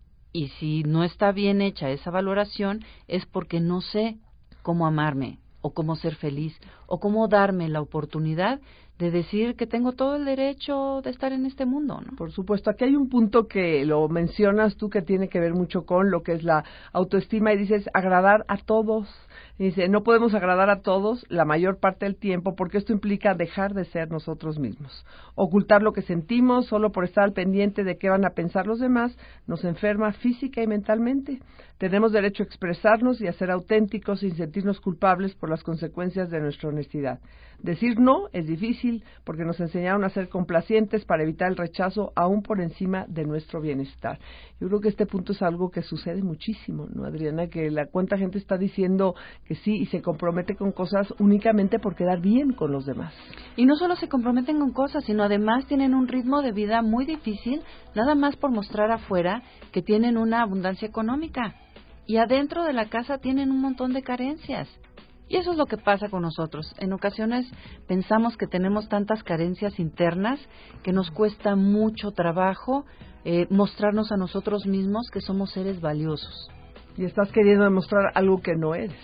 [SPEAKER 4] Y si no está bien hecha esa valoración es porque no sé cómo amarme o cómo ser feliz o cómo darme la oportunidad de decir que tengo todo el derecho de estar en este mundo, ¿no?
[SPEAKER 3] Por supuesto, aquí hay un punto que lo mencionas tú que tiene que ver mucho con lo que es la autoestima y dices agradar a todos. Y dice, no podemos agradar a todos la mayor parte del tiempo porque esto implica dejar de ser nosotros mismos. Ocultar lo que sentimos solo por estar al pendiente de qué van a pensar los demás nos enferma física y mentalmente. Tenemos derecho a expresarnos y a ser auténticos sin sentirnos culpables por las consecuencias de nuestra honestidad. Decir no es difícil porque nos enseñaron a ser complacientes para evitar el rechazo aún por encima de nuestro bienestar. Yo creo que este punto es algo que sucede muchísimo, ¿no, Adriana? Que cuánta gente está diciendo que sí y se compromete con cosas únicamente por quedar bien con los demás.
[SPEAKER 4] Y no solo se comprometen con cosas, sino además tienen un ritmo de vida muy difícil, nada más por mostrar afuera que tienen una abundancia económica. Y adentro de la casa tienen un montón de carencias. Y eso es lo que pasa con nosotros. En ocasiones pensamos que tenemos tantas carencias internas que nos cuesta mucho trabajo mostrarnos a nosotros mismos que somos seres valiosos.
[SPEAKER 3] Y estás queriendo demostrar algo que no eres.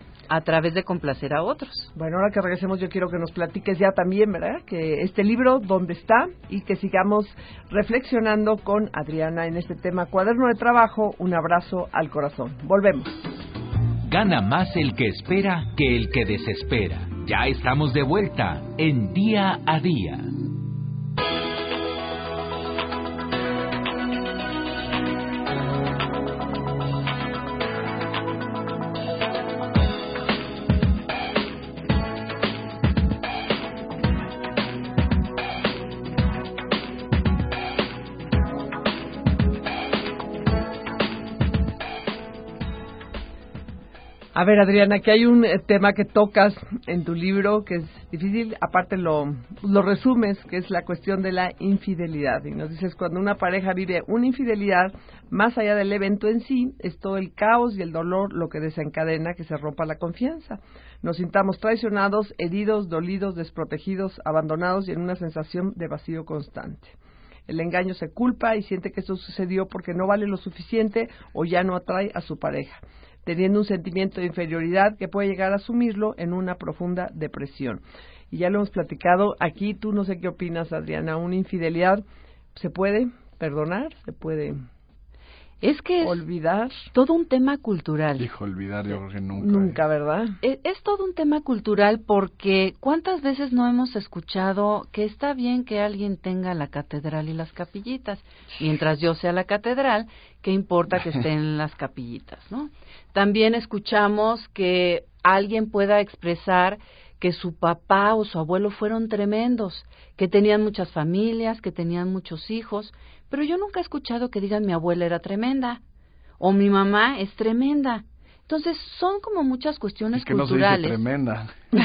[SPEAKER 4] A través de complacer a otros.
[SPEAKER 3] Bueno, ahora que regresemos yo quiero que nos platiques ya también, ¿verdad? Que este libro, ¿dónde está? Y que sigamos reflexionando con Adriana en este tema. Cuaderno de trabajo, un abrazo al corazón. Volvemos.
[SPEAKER 2] Gana más el que espera que el que desespera. Ya estamos de vuelta en Día a Día.
[SPEAKER 3] A ver, Adriana, que hay un tema que tocas en tu libro que es difícil, aparte lo resumes, que es la cuestión de la infidelidad. Y nos dices, cuando una pareja vive una infidelidad, más allá del evento en sí, es todo el caos y el dolor lo que desencadena que se rompa la confianza. Nos sintamos traicionados, heridos, dolidos, desprotegidos, abandonados y en una sensación de vacío constante. El engaño se culpa y siente que esto sucedió porque no vale lo suficiente o ya no atrae a su pareja, teniendo un sentimiento de inferioridad que puede llegar a sumirlo en una profunda depresión. Y ya lo hemos platicado aquí, tú no sé qué opinas, Adriana, ¿una infidelidad se puede perdonar? ¿Se puede olvidar?
[SPEAKER 4] Todo un tema cultural.
[SPEAKER 1] Dijo olvidar, yo creo que nunca.
[SPEAKER 3] Nunca, ¿verdad?
[SPEAKER 4] Es todo un tema cultural porque ¿cuántas veces no hemos escuchado que está bien que alguien tenga la catedral y las capillitas? Mientras yo sea la catedral, ¿qué importa que estén las capillitas, no? También escuchamos que alguien pueda expresar que su papá o su abuelo fueron tremendos, que tenían muchas familias, que tenían muchos hijos, pero yo nunca he escuchado que digan mi abuela era tremenda o mi mamá es tremenda. Entonces, son como muchas cuestiones culturales.
[SPEAKER 1] No se dice tremenda.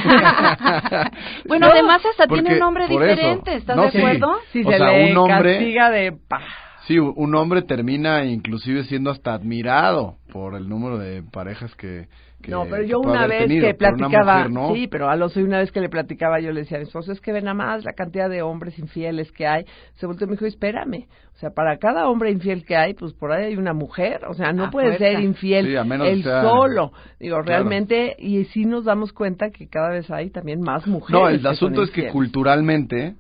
[SPEAKER 4] Bueno, además hasta tiene un nombre diferente,
[SPEAKER 1] eso.
[SPEAKER 4] ¿estás de acuerdo?
[SPEAKER 3] Sí,
[SPEAKER 1] o
[SPEAKER 3] se
[SPEAKER 1] sea,
[SPEAKER 3] le
[SPEAKER 1] un hombre
[SPEAKER 3] castiga de...
[SPEAKER 1] Sí, un hombre termina inclusive siendo hasta admirado por el número de parejas que
[SPEAKER 3] no, pero yo
[SPEAKER 1] que puede
[SPEAKER 3] una
[SPEAKER 1] haber
[SPEAKER 3] vez
[SPEAKER 1] tenido,
[SPEAKER 3] que
[SPEAKER 1] pero una
[SPEAKER 3] platicaba,
[SPEAKER 1] mujer, ¿no?
[SPEAKER 3] sí, pero a Alonso una vez que le platicaba, yo le decía a mi esposo, es que ve nada más la cantidad de hombres infieles que hay. Se volteó y me dijo, espérame, o sea, para cada hombre infiel que hay, pues por ahí hay una mujer, o sea, no puede ser infiel
[SPEAKER 1] sí, a menos
[SPEAKER 3] él
[SPEAKER 1] sea...
[SPEAKER 3] solo. Digo,
[SPEAKER 1] Claro.
[SPEAKER 3] realmente, y sí nos damos cuenta que cada vez hay también más mujeres.
[SPEAKER 1] No, el asunto es que
[SPEAKER 3] infieles.
[SPEAKER 1] culturalmente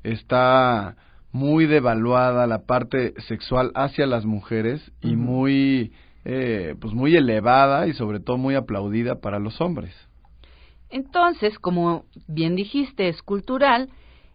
[SPEAKER 1] está muy devaluada la parte sexual hacia las mujeres y muy pues muy elevada y sobre todo muy aplaudida para los hombres.
[SPEAKER 4] Entonces, como bien dijiste, es cultural,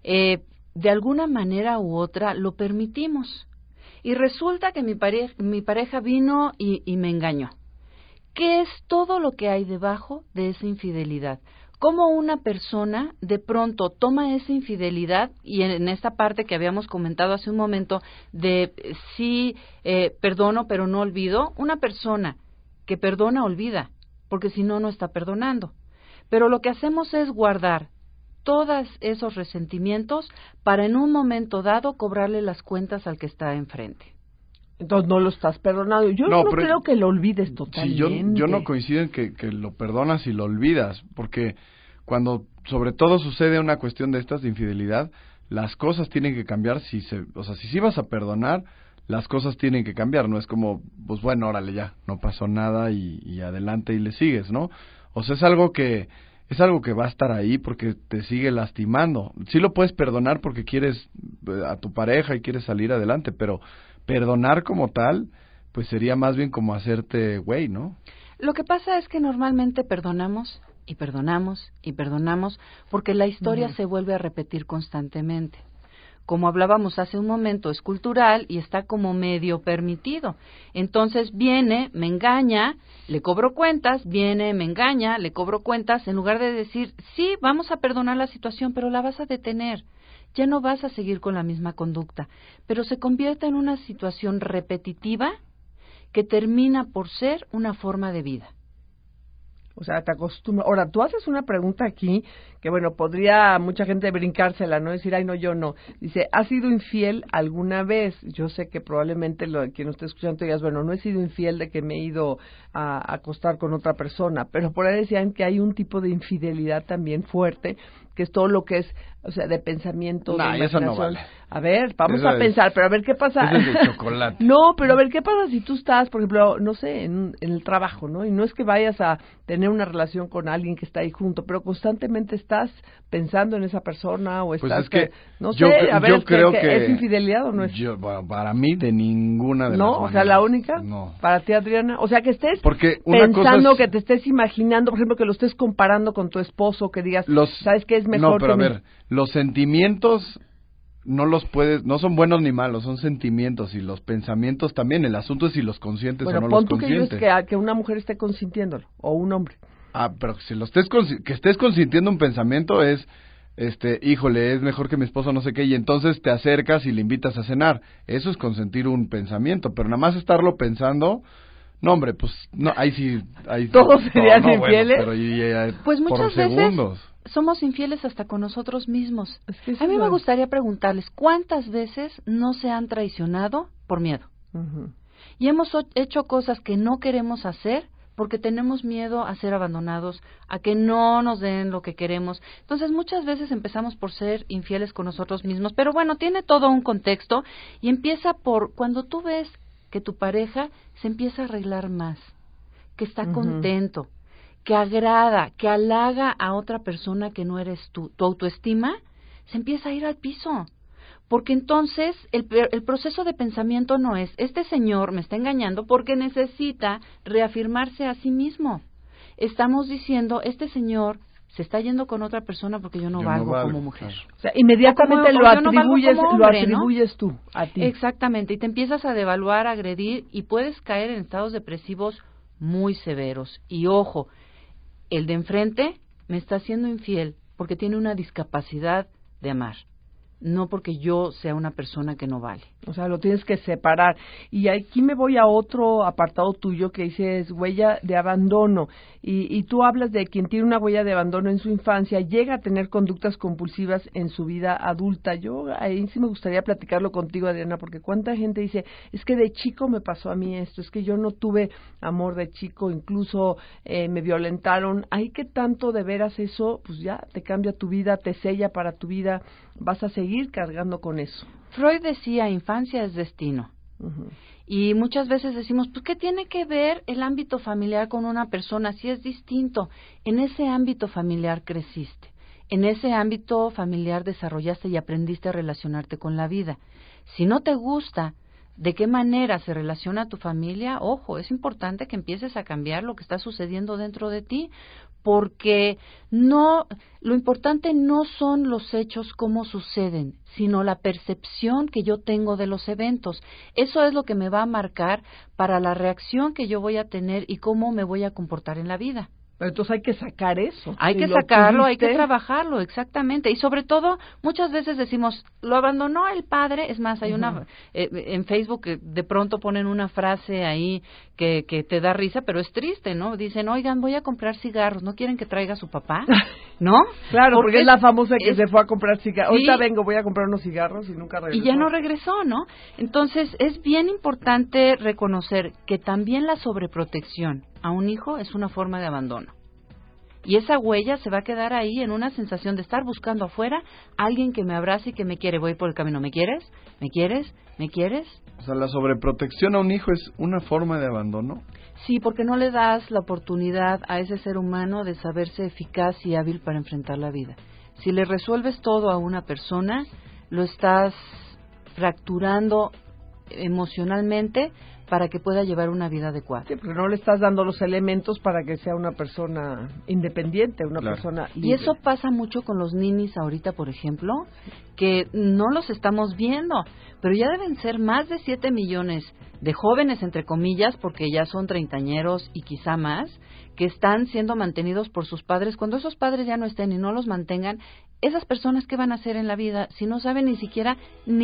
[SPEAKER 4] de alguna manera u otra lo permitimos. Y resulta que mi pareja vino y me engañó. ¿Qué es todo lo que hay debajo de esa infidelidad? Cómo una persona de pronto toma esa infidelidad, y en esta parte que habíamos comentado hace un momento, de sí, perdono pero no olvido, una persona que perdona olvida, porque si no, no está perdonando. Pero lo que hacemos es guardar todos esos resentimientos para en un momento dado cobrarle las cuentas al que está enfrente.
[SPEAKER 3] Entonces no lo estás perdonando. Yo no creo que lo olvides totalmente.
[SPEAKER 1] Sí, yo no coincido en que lo perdonas y lo olvidas, porque cuando sobre todo sucede una cuestión de estas de infidelidad, las cosas tienen que cambiar. Si sí vas a perdonar, las cosas tienen que cambiar. No es como, pues bueno, órale ya, no pasó nada y adelante y le sigues, ¿no? O sea, es algo que va a estar ahí porque te sigue lastimando. Sí lo puedes perdonar porque quieres a tu pareja y quieres salir adelante, pero perdonar como tal, pues sería más bien como hacerte güey, ¿no?
[SPEAKER 4] Lo que pasa es que normalmente perdonamos y perdonamos y perdonamos porque la historia se vuelve a repetir constantemente. Como hablábamos hace un momento, es cultural y está como medio permitido. Entonces viene, me engaña, le cobro cuentas, viene, me engaña, le cobro cuentas, en lugar de decir, sí, vamos a perdonar la situación, pero la vas a detener. Ya no vas a seguir con la misma conducta, pero se convierte en una situación repetitiva que termina por ser una forma de vida.
[SPEAKER 3] O sea, te acostumbras. Ahora, tú haces una pregunta aquí que, bueno, podría mucha gente brincársela, ¿no? Decir, ay, no, yo no. Dice, ¿has sido infiel alguna vez? Yo sé que probablemente quien nos esté escuchando digas, bueno, no he sido infiel de que me he ido a acostar con otra persona, pero por ahí decían que hay un tipo de infidelidad también fuerte, que es todo lo que es, o sea, de pensamiento, de imaginación.
[SPEAKER 1] Eso no vale.
[SPEAKER 3] A ver, vamos a pensar, pero a ver qué pasa.
[SPEAKER 1] Eso es de chocolate.
[SPEAKER 3] No, pero a ver qué pasa si tú estás, por ejemplo, no sé, en el trabajo, ¿no? Y no es que vayas a tener una relación con alguien que está ahí junto, pero constantemente estás pensando en esa persona o estás,
[SPEAKER 1] pues es que
[SPEAKER 3] no sé, a ver,
[SPEAKER 1] yo creo que
[SPEAKER 3] ¿es infidelidad o no es?
[SPEAKER 1] Bueno, para mí de ninguna de las
[SPEAKER 3] ¿No?
[SPEAKER 1] maneras.
[SPEAKER 3] O sea, la única.
[SPEAKER 1] No.
[SPEAKER 3] Para ti, Adriana. O sea, que estés
[SPEAKER 1] porque una
[SPEAKER 3] pensando,
[SPEAKER 1] cosa es...
[SPEAKER 3] que te estés imaginando, por ejemplo, que lo estés comparando con tu esposo, que digas, ¿sabes qué es mejor?
[SPEAKER 1] No, pero a ver, los sentimientos no son buenos ni malos, son sentimientos, y los pensamientos también. El asunto es si los consientes o no los consientes.
[SPEAKER 3] Bueno, pon tú que dices que una mujer esté consintiéndolo, o un hombre.
[SPEAKER 1] Ah, pero si que estés consintiendo un pensamiento es, híjole, es mejor que mi esposo no sé qué, y entonces te acercas y le invitas a cenar. Eso es consentir un pensamiento, pero nada más estarlo pensando... No, hombre, pues, no, ahí sí...
[SPEAKER 3] ¿Todos serían infieles?
[SPEAKER 1] Bueno, pero
[SPEAKER 4] pues muchas veces
[SPEAKER 1] segundos.
[SPEAKER 4] somos infieles hasta con nosotros mismos.
[SPEAKER 3] Es que
[SPEAKER 4] a mí me gustaría preguntarles, ¿cuántas veces no se han traicionado por miedo? Y hemos hecho cosas que no queremos hacer porque tenemos miedo a ser abandonados, a que no nos den lo que queremos. Entonces, muchas veces empezamos por ser infieles con nosotros mismos, pero bueno, tiene todo un contexto y empieza por cuando tú ves que tu pareja se empieza a arreglar más, que está contento, que agrada, que halaga a otra persona que no eres tú. Tu autoestima se empieza a ir al piso, porque entonces el proceso de pensamiento no es, este señor me está engañando porque necesita reafirmarse a sí mismo. Estamos diciendo, este señor se está yendo con otra persona porque yo no valgo como mujer.
[SPEAKER 1] Claro.
[SPEAKER 3] O sea, inmediatamente
[SPEAKER 4] lo
[SPEAKER 3] atribuyes tú a ti.
[SPEAKER 4] Exactamente, y te empiezas a devaluar, a agredir, y puedes caer en estados depresivos muy severos. Y ojo, el de enfrente me está siendo infiel porque tiene una discapacidad de amar, no porque yo sea una persona que no vale.
[SPEAKER 3] O sea, lo tienes que separar. Y aquí me voy a otro apartado tuyo que dices huella de abandono. Y tú hablas de quien tiene una huella de abandono en su infancia, llega a tener conductas compulsivas en su vida adulta. Yo ahí sí me gustaría platicarlo contigo, Adriana, porque cuánta gente dice, es que de chico me pasó a mí esto, es que yo no tuve amor de chico, incluso me violentaron. Ahí que tanto de veras eso, pues ya te cambia tu vida, te sella para tu vida, vas a seguir cargando con eso.
[SPEAKER 4] Freud decía, infancia es destino.
[SPEAKER 3] Uh-huh.
[SPEAKER 4] Y muchas veces decimos, pues, ¿qué tiene que ver el ámbito familiar con una persona? Si es distinto. En ese ámbito familiar creciste. En ese ámbito familiar desarrollaste y aprendiste a relacionarte con la vida. Si no te gusta de qué manera se relaciona tu familia, ojo, es importante que empieces a cambiar lo que está sucediendo dentro de ti, porque lo importante no son los hechos como suceden, sino la percepción que yo tengo de los eventos. Eso es lo que me va a marcar para la reacción que yo voy a tener y cómo me voy a comportar en la vida.
[SPEAKER 3] Pero entonces hay que sacar eso.
[SPEAKER 4] Hay que sacarlo, hay que trabajarlo, exactamente. Y sobre todo, muchas veces decimos, lo abandonó el padre. Es más, hay una en Facebook que de pronto ponen una frase ahí que te da risa, pero es triste, ¿no? Dicen, oigan, voy a comprar cigarros, ¿no quieren que traiga a su papá? ¿No?
[SPEAKER 3] Claro, porque es la famosa que se fue a comprar cigarros.
[SPEAKER 4] Sí,
[SPEAKER 3] ahorita vengo, voy a comprar unos cigarros y nunca regresó.
[SPEAKER 4] Y ya no regresó, ¿no? Entonces, es bien importante reconocer que también la sobreprotección a un hijo es una forma de abandono. Y esa huella se va a quedar ahí en una sensación de estar buscando afuera a alguien que me abrace y que me quiere. Voy por el camino, ¿me quieres? ¿Me quieres? ¿Me quieres?
[SPEAKER 1] O sea, la sobreprotección a un hijo es una forma de abandono.
[SPEAKER 4] Sí, porque no le das la oportunidad a ese ser humano de saberse eficaz y hábil para enfrentar la vida. Si le resuelves todo a una persona, lo estás fracturando emocionalmente para que pueda llevar una vida adecuada.
[SPEAKER 3] Sí, porque no le estás dando los elementos para que sea una persona independiente, una persona libre.
[SPEAKER 4] Y eso pasa mucho con los ninis ahorita, por ejemplo, que no los estamos viendo, pero ya deben ser más de 7 millones de jóvenes, entre comillas, porque ya son treintañeros y quizá más, que están siendo mantenidos por sus padres. Cuando esos padres ya no estén y no los mantengan, esas personas, ¿qué van a hacer en la vida si no saben ni siquiera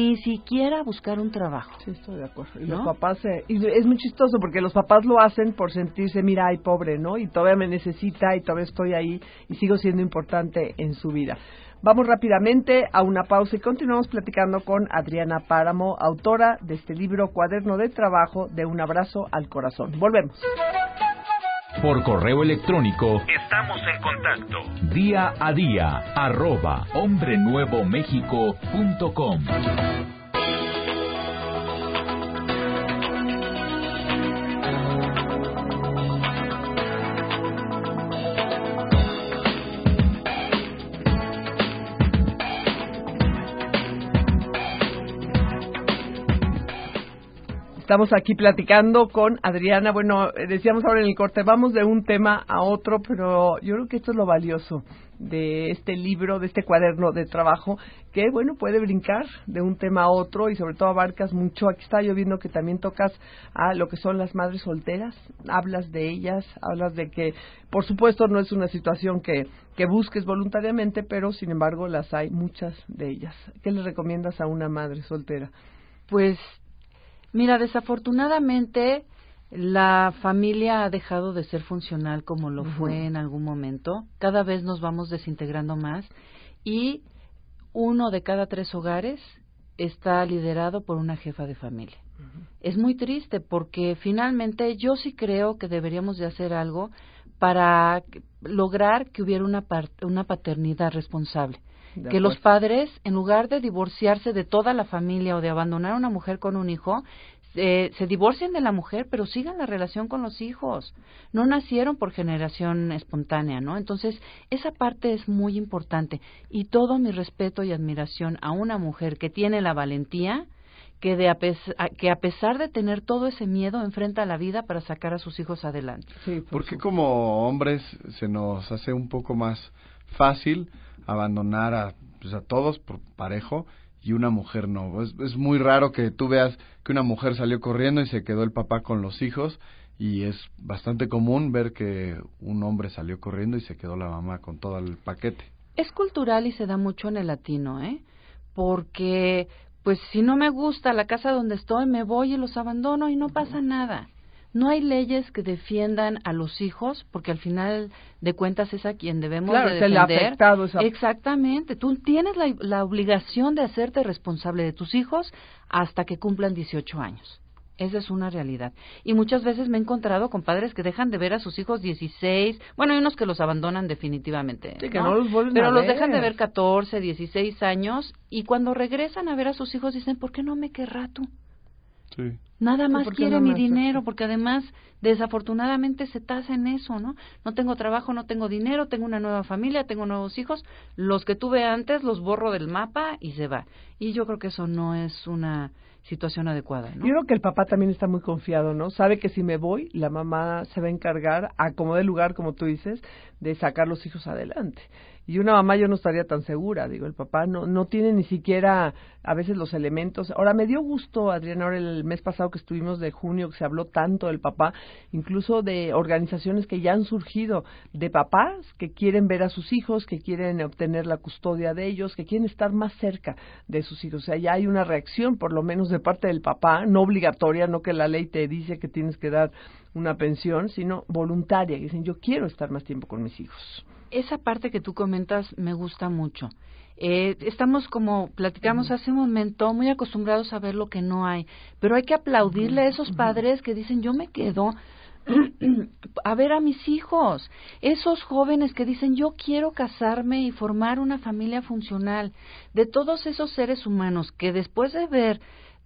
[SPEAKER 4] buscar un trabajo?
[SPEAKER 3] Sí, estoy de acuerdo. Y
[SPEAKER 4] ¿no?
[SPEAKER 3] Los papás, y es muy chistoso porque los papás lo hacen por sentirse, mira, ay, pobre, ¿no? Y todavía me necesita y todavía estoy ahí y sigo siendo importante en su vida. Vamos rápidamente a una pausa y continuamos platicando con Adriana Páramo, autora de este libro Cuaderno de Trabajo, de Un Abrazo al Corazón. Volvemos.
[SPEAKER 2] Por correo electrónico
[SPEAKER 5] estamos en contacto
[SPEAKER 2] día a día @hombrenuevomexico.com.
[SPEAKER 3] Estamos aquí platicando con Adriana. Bueno, decíamos ahora en el corte, vamos de un tema a otro, pero yo creo que esto es lo valioso de este libro, de este cuaderno de trabajo, que, bueno, puede brincar de un tema a otro y sobre todo abarcas mucho. Aquí está yo viendo que también tocas a lo que son las madres solteras, hablas de ellas, hablas de que, por supuesto, no es una situación que busques voluntariamente, pero, sin embargo, las hay muchas de ellas. ¿Qué le recomiendas a una madre soltera?
[SPEAKER 4] Pues, mira, desafortunadamente la familia ha dejado de ser funcional como lo fue en algún momento. Cada vez nos vamos desintegrando más y 1 de cada 3 hogares está liderado por una jefa de familia. Es muy triste porque finalmente yo sí creo que deberíamos de hacer algo para lograr que hubiera una paternidad responsable. Que los padres, en lugar de divorciarse de toda la familia o de abandonar a una mujer con un hijo, se divorcien de la mujer, pero sigan la relación con los hijos. No nacieron por generación espontánea, ¿no? Entonces, esa parte es muy importante. Y todo mi respeto y admiración a una mujer que tiene la valentía que a pesar de tener todo ese miedo, enfrenta la vida para sacar a sus hijos adelante.
[SPEAKER 1] Sí, porque como hombres se nos hace un poco más fácil abandonar a todos por parejo y una mujer no. Es muy raro que tú veas que una mujer salió corriendo y se quedó el papá con los hijos Y es bastante común ver que un hombre salió corriendo y se quedó la mamá con todo el paquete.
[SPEAKER 4] Es cultural y se da mucho en el latino, porque pues si no me gusta la casa donde estoy, me voy y los abandono y no pasa nada. No hay leyes que defiendan a los hijos, porque al final de cuentas es a quien debemos de defender.
[SPEAKER 3] Claro, es el afectado.
[SPEAKER 4] Exactamente. Tú tienes la obligación de hacerte responsable de tus hijos hasta que cumplan 18 años. Esa es una realidad. Y muchas veces me he encontrado con padres que dejan de ver a sus hijos 16, bueno, hay unos que los abandonan definitivamente,
[SPEAKER 3] sí, que no los vuelven
[SPEAKER 4] pero
[SPEAKER 3] a
[SPEAKER 4] los
[SPEAKER 3] ver.
[SPEAKER 4] dejan de ver 14, 16 años, y cuando regresan a ver a sus hijos dicen, ¿por qué no me querrá tú?
[SPEAKER 1] Sí.
[SPEAKER 4] Nada más quiere
[SPEAKER 3] no
[SPEAKER 4] mi
[SPEAKER 3] me
[SPEAKER 4] dinero,
[SPEAKER 3] acepta?
[SPEAKER 4] porque además, desafortunadamente, se tasa en eso, ¿no? No tengo trabajo, no tengo dinero, tengo una nueva familia, tengo nuevos hijos, los que tuve antes los borro del mapa y se va. Y yo creo que eso no es una situación adecuada, ¿no?
[SPEAKER 3] Yo creo que el papá también está muy confiado, ¿no? Sabe que si me voy, la mamá se va a encargar, a como dé lugar, como tú dices, de sacar los hijos adelante. Y una mamá yo no estaría tan segura, digo, el papá no tiene ni siquiera a veces los elementos. Ahora, me dio gusto, Adriana, ahora el mes pasado que estuvimos de junio, que se habló tanto del papá, incluso de organizaciones que ya han surgido, de papás que quieren ver a sus hijos, que quieren obtener la custodia de ellos, que quieren estar más cerca de sus hijos. O sea, ya hay una reacción, por lo menos de parte del papá, no obligatoria, no que la ley te dice que tienes que dar una pensión, sino voluntaria, que dicen, yo quiero estar más tiempo con mis hijos.
[SPEAKER 4] Esa parte que tú comentas me gusta mucho. Estamos, como platicamos hace un momento, muy acostumbrados a ver lo que no hay, pero hay que aplaudirle a esos padres que dicen, yo me quedo a ver a mis hijos, esos jóvenes que dicen, yo quiero casarme y formar una familia funcional, de todos esos seres humanos que después de ver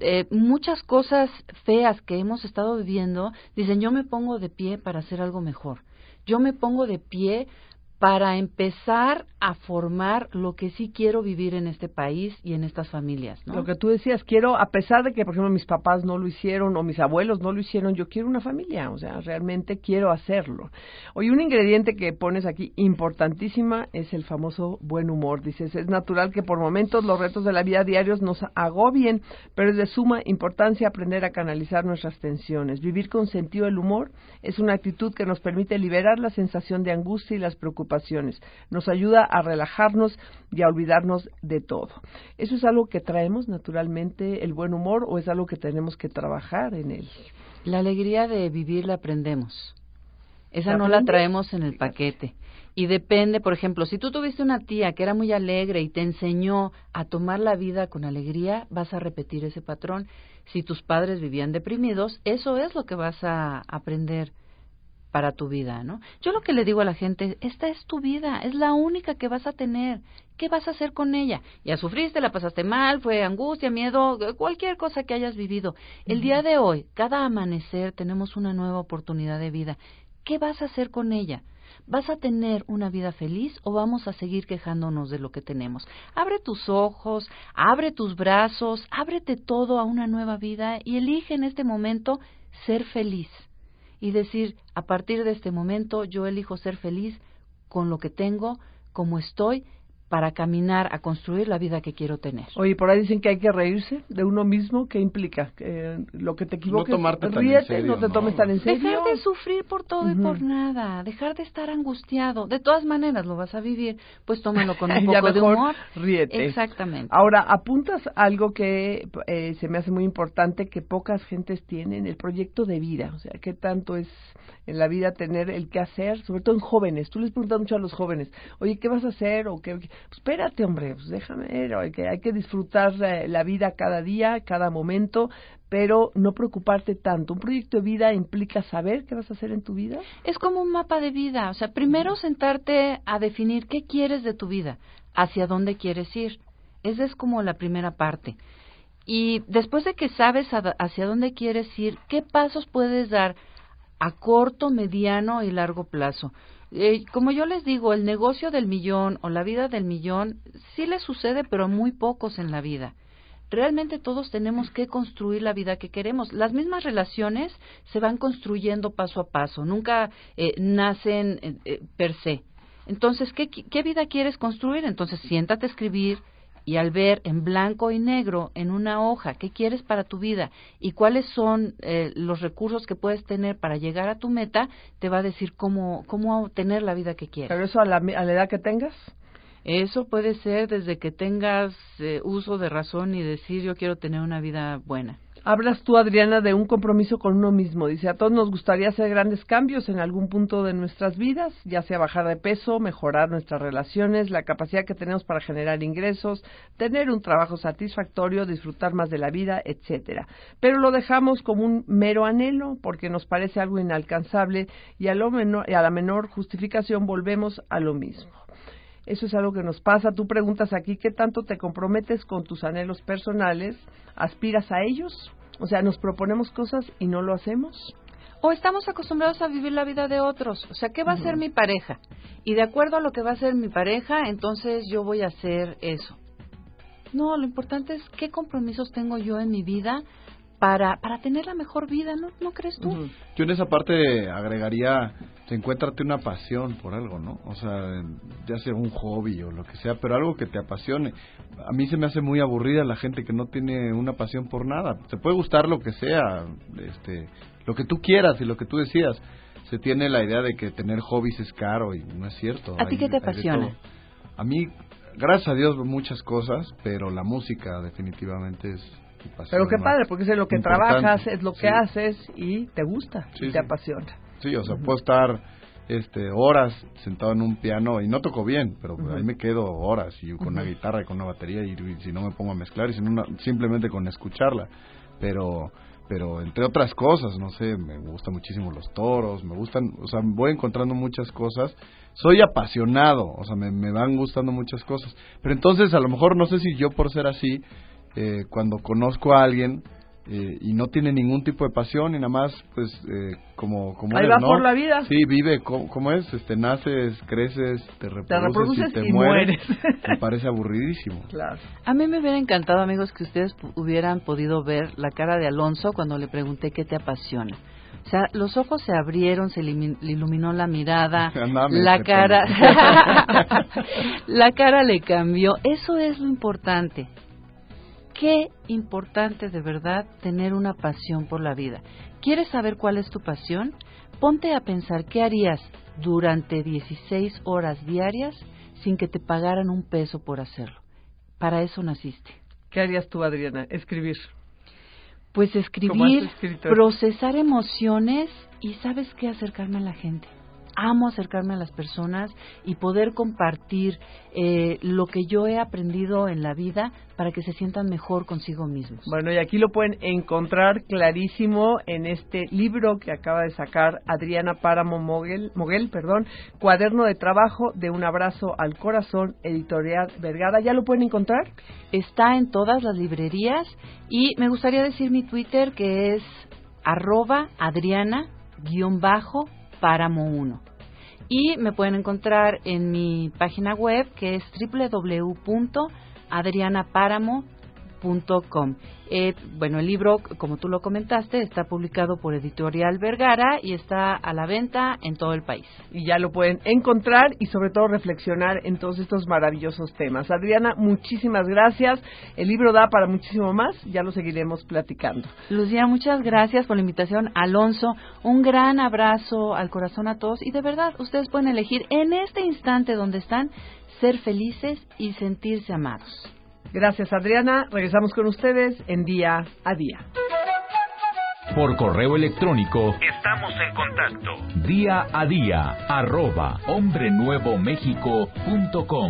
[SPEAKER 4] muchas cosas feas que hemos estado viviendo, dicen, yo me pongo de pie para hacer algo mejor, yo me pongo de pie para empezar a formar lo que sí quiero vivir en este país y en estas familias, ¿no?
[SPEAKER 3] Lo que tú decías, quiero, a pesar de que, por ejemplo, mis papás no lo hicieron o mis abuelos no lo hicieron, yo quiero una familia, o sea, realmente quiero hacerlo. Oye, un ingrediente que pones aquí importantísima es el famoso buen humor. Dices, es natural que por momentos los retos de la vida diarios nos agobien, pero es de suma importancia aprender a canalizar nuestras tensiones. Vivir con sentido del humor es una actitud que nos permite liberar la sensación de angustia y las preocupaciones. Nos ayuda a relajarnos y a olvidarnos de todo. ¿Eso es algo que traemos naturalmente, el buen humor, o es algo que tenemos que trabajar en él?
[SPEAKER 4] La alegría de vivir la aprendemos. Esa no la traemos en el paquete. Y depende, por ejemplo, si tú tuviste una tía que era muy alegre y te enseñó a tomar la vida con alegría, vas a repetir ese patrón. Si tus padres vivían deprimidos, eso es lo que vas a aprender para tu vida, ¿no? Yo lo que le digo a la gente, esta es tu vida, es la única que vas a tener. ¿Qué vas a hacer con ella? Ya sufriste, la pasaste mal, fue angustia, miedo, cualquier cosa que hayas vivido. El día de hoy, cada amanecer, tenemos una nueva oportunidad de vida. ¿Qué vas a hacer con ella? ¿Vas a tener una vida feliz o vamos a seguir quejándonos de lo que tenemos? Abre tus ojos, abre tus brazos, ábrete todo a una nueva vida y elige en este momento ser feliz. Y decir, a partir de este momento yo elijo ser feliz con lo que tengo, como estoy, para caminar a construir la vida que quiero tener.
[SPEAKER 3] Oye, por ahí dicen que hay que reírse de uno mismo. ¿Qué implica? Lo que te equivoques,
[SPEAKER 1] no tomarte tan
[SPEAKER 3] ríete,
[SPEAKER 1] en serio,
[SPEAKER 3] no te tomes tan en serio.
[SPEAKER 4] Dejar de sufrir por todo y por nada, dejar de estar angustiado. De todas maneras lo vas a vivir, pues tómalo con un poco de humor.
[SPEAKER 3] Ríete.
[SPEAKER 4] Exactamente.
[SPEAKER 3] Ahora, apuntas algo que se me hace muy importante, que pocas gentes tienen, el proyecto de vida. O sea, ¿qué tanto es en la vida tener el qué hacer? Sobre todo en jóvenes. Tú les preguntas mucho a los jóvenes, oye, ¿qué vas a hacer? O ¿qué? Pues espérate, hombre, pues déjame ver, hay que disfrutar la vida cada día, cada momento, pero no preocuparte tanto. ¿Un proyecto de vida implica saber qué vas a hacer en tu vida?
[SPEAKER 4] Es como un mapa de vida, o sea, primero sentarte a definir qué quieres de tu vida, hacia dónde quieres ir. Esa es como la primera parte. Y después de que sabes hacia dónde quieres ir, ¿qué pasos puedes dar a corto, mediano y largo plazo? Como yo les digo, el negocio del millón o la vida del millón sí le sucede, pero a muy pocos en la vida. Realmente todos tenemos que construir la vida que queremos. Las mismas relaciones se van construyendo paso a paso, nunca nacen per se. Entonces, ¿qué vida quieres construir? Entonces, siéntate a escribir y al ver en blanco y negro, en una hoja, qué quieres para tu vida y cuáles son los recursos que puedes tener para llegar a tu meta, te va a decir cómo tener la vida que quieres.
[SPEAKER 3] ¿Pero eso a la edad que tengas?
[SPEAKER 4] Eso puede ser desde que tengas uso de razón y decir yo quiero tener una vida buena.
[SPEAKER 3] Hablas tú, Adriana, de un compromiso con uno mismo. Dice, a todos nos gustaría hacer grandes cambios en algún punto de nuestras vidas, ya sea bajar de peso, mejorar nuestras relaciones, la capacidad que tenemos para generar ingresos, tener un trabajo satisfactorio, disfrutar más de la vida, etcétera. Pero lo dejamos como un mero anhelo porque nos parece algo inalcanzable y a la menor justificación volvemos a lo mismo. Eso es algo que nos pasa. Tú preguntas aquí, ¿qué tanto te comprometes con tus anhelos personales? ¿Aspiras a ellos? O sea, ¿nos proponemos cosas y no lo hacemos?
[SPEAKER 4] O estamos acostumbrados a vivir la vida de otros. O sea, ¿qué va a ser mi pareja? Y de acuerdo a lo que va a ser mi pareja, entonces yo voy a hacer eso. No, lo importante es qué compromisos tengo yo en mi vida para tener la mejor vida, ¿no crees tú?
[SPEAKER 1] Yo en esa parte agregaría, encuéntrate una pasión por algo, ¿no? O sea, ya sea un hobby o lo que sea, pero algo que te apasione. A mí se me hace muy aburrida la gente que no tiene una pasión por nada. Te puede gustar lo que sea, lo que tú quieras y lo que tú decidas. Se tiene la idea de que tener hobbies es caro y no es cierto.
[SPEAKER 4] ¿A ti qué te apasiona?
[SPEAKER 1] A mí, gracias a Dios, muchas cosas, pero la música definitivamente es...
[SPEAKER 3] Pero qué padre, porque es en lo que trabajas, es lo que haces y te gusta y te apasiona.
[SPEAKER 1] Sí, o sea, puedo estar horas sentado en un piano y no toco bien, pero ahí me quedo horas y con una guitarra y con una batería y si no me pongo a mezclar y simplemente con escucharla. Pero entre otras cosas, no sé, me gustan muchísimo los toros, me gustan, o sea, voy encontrando muchas cosas. Soy apasionado, o sea, me van gustando muchas cosas. Pero entonces, a lo mejor, no sé si yo por ser así, cuando conozco a alguien y no tiene ningún tipo de pasión y nada más pues como
[SPEAKER 3] ahí
[SPEAKER 1] es,
[SPEAKER 3] va
[SPEAKER 1] ¿no?
[SPEAKER 3] por la vida.
[SPEAKER 1] Sí, vive como es, naces, creces, te reproduces y te
[SPEAKER 3] mueres.
[SPEAKER 1] Me parece aburridísimo.
[SPEAKER 3] Claro.
[SPEAKER 4] A mí me hubiera encantado, amigos, que ustedes hubieran podido ver la cara de Alonso cuando le pregunté qué te apasiona. O sea, los ojos se abrieron, se le iluminó la mirada, la cara le cambió. Eso es lo importante. Qué importante de verdad tener una pasión por la vida. ¿Quieres saber cuál es tu pasión? Ponte a pensar qué harías durante 16 horas diarias sin que te pagaran un peso por hacerlo. Para eso naciste.
[SPEAKER 3] ¿Qué harías tú, Adriana? Escribir.
[SPEAKER 4] Pues escribir, procesar emociones y ¿sabes qué? Acercarme a la gente. Amo acercarme a las personas y poder compartir lo que yo he aprendido en la vida para que se sientan mejor consigo mismos.
[SPEAKER 3] Bueno, y aquí lo pueden encontrar clarísimo en este libro que acaba de sacar Adriana Páramo Moguel, Cuaderno de Trabajo de un Abrazo al Corazón, Editorial Vergara. ¿Ya lo pueden encontrar?
[SPEAKER 4] Está en todas las librerías y me gustaría decir mi Twitter que es @Adriana_Páramo1. Y me pueden encontrar en mi página web que es www.adrianaparamo.com. Bueno, el libro, como tú lo comentaste, está publicado por Editorial Vergara y está a la venta en todo el país.
[SPEAKER 3] Y ya lo pueden encontrar y sobre todo reflexionar en todos estos maravillosos temas. Adriana, muchísimas gracias. El libro da para muchísimo más, ya lo seguiremos platicando.
[SPEAKER 4] Lucía, muchas gracias por la invitación. Alonso, un gran abrazo al corazón a todos y de verdad, ustedes pueden elegir en este instante donde están ser felices y sentirse amados.
[SPEAKER 3] Gracias, Adriana. Regresamos con ustedes en Día a Día.
[SPEAKER 2] Por correo electrónico
[SPEAKER 5] estamos en contacto.
[SPEAKER 2] diaadía@hombrenuevomexico.com.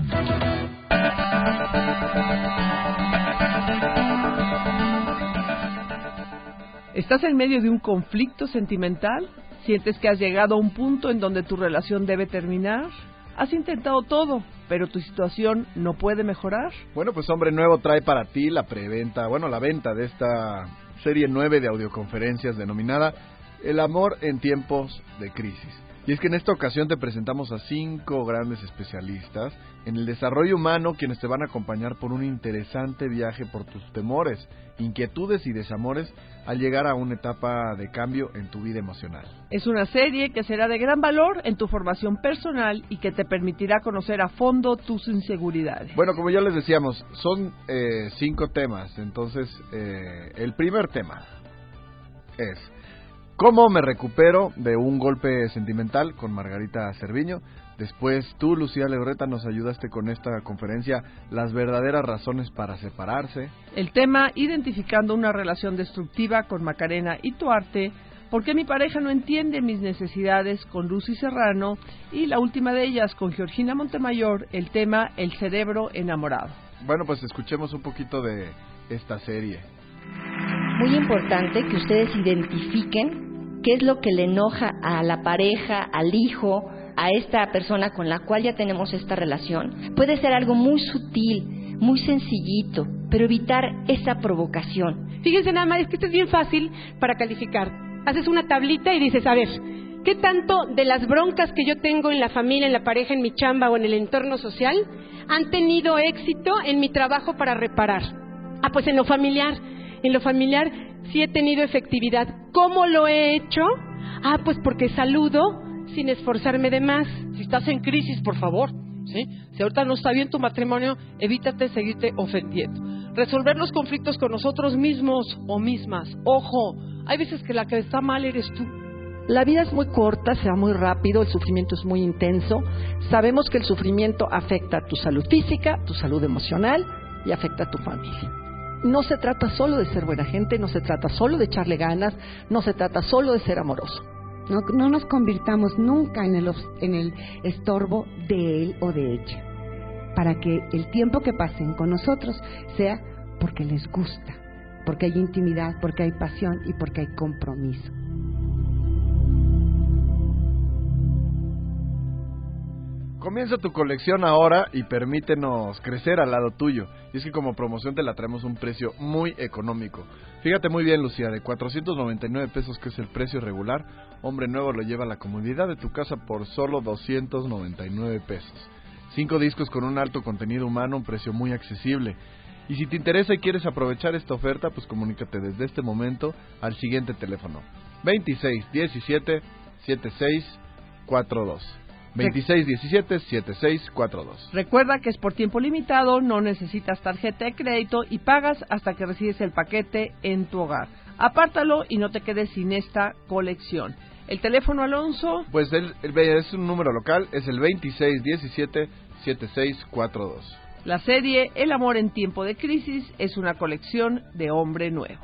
[SPEAKER 3] ¿Estás en medio de un conflicto sentimental? ¿Sientes que has llegado a un punto en donde tu relación debe terminar? ¿Has intentado todo, pero tu situación no puede mejorar?
[SPEAKER 1] Bueno, pues Hombre Nuevo trae para ti la venta de esta serie 9 de audioconferencias denominada El amor en tiempos de crisis. Y es que en esta ocasión te presentamos a 5 grandes especialistas en el desarrollo humano, quienes te van a acompañar por un interesante viaje por tus temores, inquietudes y desamores al llegar a una etapa de cambio en tu vida emocional.
[SPEAKER 3] Es una serie que será de gran valor en tu formación personal y que te permitirá conocer a fondo tus inseguridades.
[SPEAKER 1] Bueno, como ya les decíamos, son 5 temas. Entonces, el primer tema es: ¿cómo me recupero de un golpe sentimental? Con Margarita Cerviño. Después tú, Lucía Legorreta, nos ayudaste con esta conferencia, las verdaderas razones para separarse.
[SPEAKER 3] El tema, identificando una relación destructiva, con Macarena Ituarte. ¿Por qué mi pareja no entiende mis necesidades? Con Lucy Serrano. Y la última de ellas, con Georgina Montemayor, el tema, el cerebro enamorado.
[SPEAKER 1] Bueno, pues escuchemos un poquito de esta serie.
[SPEAKER 5] Muy importante que ustedes identifiquen qué es lo que le enoja a la pareja, al hijo, a esta persona con la cual ya tenemos esta relación. Puede ser algo muy sutil, muy sencillito, pero evitar esa provocación.
[SPEAKER 6] Fíjense nada más, es que esto es bien fácil para calificar. Haces una tablita y dices, a ver, ¿qué tanto de las broncas que yo tengo en la familia, en la pareja, en mi chamba o en el entorno social han tenido éxito en mi trabajo para reparar? Ah, pues en lo familiar. En lo familiar sí he tenido efectividad. ¿Cómo lo he hecho? Ah, pues porque saludo sin esforzarme de más.
[SPEAKER 7] Si estás en crisis, por favor, ¿sí? Si ahorita no está bien tu matrimonio, evítate seguirte ofendiendo. Resolver los conflictos con nosotros mismos o mismas. Ojo, hay veces que la que está mal eres tú.
[SPEAKER 8] La vida es muy corta, se va muy rápido, el sufrimiento es muy intenso. Sabemos que el sufrimiento afecta a tu salud física, tu salud emocional y afecta a tu familia. No se trata solo de ser buena gente, no se trata solo de echarle ganas, no se trata solo de ser amoroso.
[SPEAKER 9] No nos convirtamos nunca en el estorbo de él o de ella, para que el tiempo que pasen con nosotros sea porque les gusta, porque hay intimidad, porque hay pasión y porque hay compromiso.
[SPEAKER 1] Comienza tu colección ahora y permítenos crecer al lado tuyo. Y es que como promoción te la traemos a un precio muy económico. Fíjate muy bien, Lucía, de 499 pesos, que es el precio regular, Hombre Nuevo lo lleva a la comodidad de tu casa por solo 299 pesos. 5 discos con un alto contenido humano, un precio muy accesible. Y si te interesa y quieres aprovechar esta oferta, pues comunícate desde este momento al siguiente teléfono: 2617-7642. 2617-7642.
[SPEAKER 3] Recuerda que es por tiempo limitado, no necesitas tarjeta de crédito y pagas hasta que recibes el paquete en tu hogar. Apártalo y no te quedes sin esta colección. El teléfono, Alonso,
[SPEAKER 1] pues es un número local, es el 2617-7642.
[SPEAKER 3] La serie El amor en tiempo de crisis es una colección de Hombre Nuevo.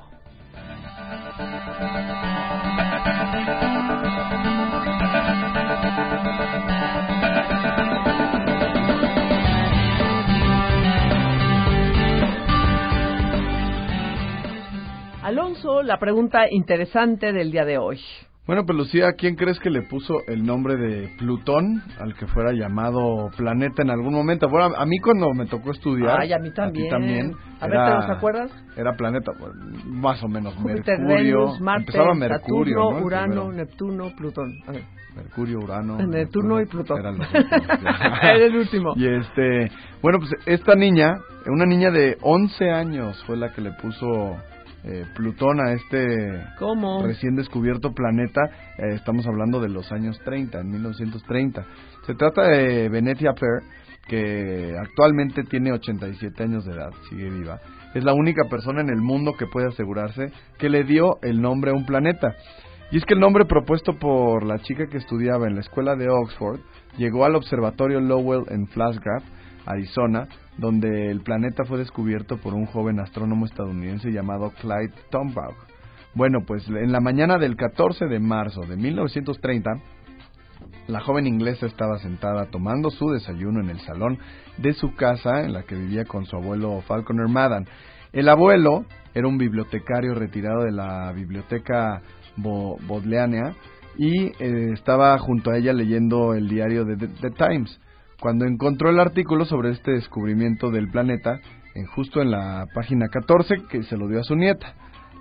[SPEAKER 3] Alonso, la pregunta interesante del día de hoy.
[SPEAKER 1] Bueno, pues Lucía, ¿quién crees que le puso el nombre de Plutón al que fuera llamado planeta en algún momento? Bueno, a mí cuando me tocó estudiar...
[SPEAKER 3] Ay, a mí también.
[SPEAKER 1] A ti también.
[SPEAKER 3] A ver, ¿te los acuerdas?
[SPEAKER 1] Era planeta, pues, más o menos.
[SPEAKER 3] Júpiter,
[SPEAKER 1] Mercurio,
[SPEAKER 3] Venus, Marte,
[SPEAKER 1] Mercurio,
[SPEAKER 3] Saturno,
[SPEAKER 1] ¿no?
[SPEAKER 3] Urano, Neptuno, Plutón. A ver.
[SPEAKER 1] Mercurio, Urano,
[SPEAKER 3] Neptuno y Plutón.
[SPEAKER 1] Eran los últimos.
[SPEAKER 3] Era el último.
[SPEAKER 1] Y bueno, pues esta niña, una niña de 11 años fue la que le puso Plutón a
[SPEAKER 3] ¿Cómo?
[SPEAKER 1] Recién descubierto planeta. Estamos hablando de los años 30, en 1930. Se trata de Venetia Fair, que actualmente tiene 87 años de edad, sigue viva. Es la única persona en el mundo que puede asegurarse que le dio el nombre a un planeta. Y es que el nombre propuesto por la chica que estudiaba en la escuela de Oxford llegó al observatorio Lowell en Flagstaff, Arizona, donde el planeta fue descubierto por un joven astrónomo estadounidense llamado Clyde Tombaugh. Bueno, pues en la mañana del 14 de marzo de 1930, la joven inglesa estaba sentada tomando su desayuno en el salón de su casa, en la que vivía con su abuelo Falconer Madden. El abuelo era un bibliotecario retirado de la biblioteca Bodleiana y estaba junto a ella leyendo el diario de The Times, cuando encontró el artículo sobre este descubrimiento del planeta, justo en la página 14, que se lo dio a su nieta.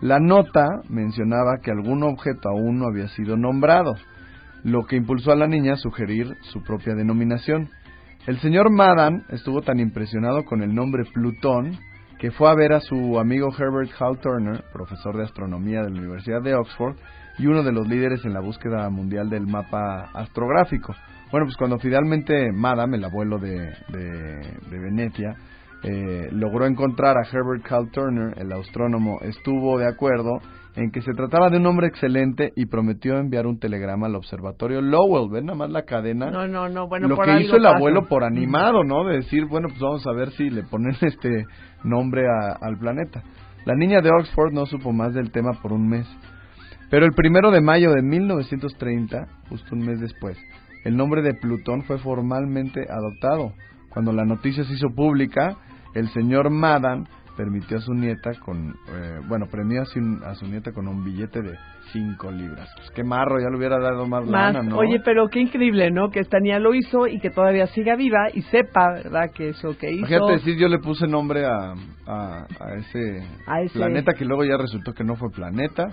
[SPEAKER 1] La nota mencionaba que algún objeto aún no había sido nombrado, lo que impulsó a la niña a sugerir su propia denominación. El señor Madan estuvo tan impresionado con el nombre Plutón que fue a ver a su amigo Herbert Hall Turner, profesor de astronomía de la Universidad de Oxford y uno de los líderes en la búsqueda mundial del mapa astrográfico. Bueno, pues cuando finalmente Madan, el abuelo de Venetia, logró encontrar a Herbert Hall Turner, el astrónomo estuvo de acuerdo en que se trataba de un hombre excelente y prometió enviar un telegrama al observatorio Lowell. ¿Ven nada más la cadena?
[SPEAKER 3] No, bueno,
[SPEAKER 1] lo
[SPEAKER 3] por
[SPEAKER 1] que
[SPEAKER 3] algo
[SPEAKER 1] hizo el
[SPEAKER 3] pasa.
[SPEAKER 1] abuelo por animado, ¿no? De decir, bueno, pues vamos a ver si le ponen este nombre al planeta. La niña de Oxford no supo más del tema por un mes. Pero el 1 de mayo de 1930, justo un mes después, el nombre de Plutón fue formalmente adoptado. Cuando la noticia se hizo pública, el señor Madan permitió a su nieta premió a su nieta con un billete de 5 libras. Pues qué marro, ya le hubiera dado más lana, ¿no?
[SPEAKER 3] Oye, pero qué increíble, ¿no? Que esta niña lo hizo y que todavía siga viva y sepa, ¿verdad? Que eso que hizo...
[SPEAKER 1] Fíjate, sí, yo le puse nombre a ese planeta que luego ya resultó que no fue planeta.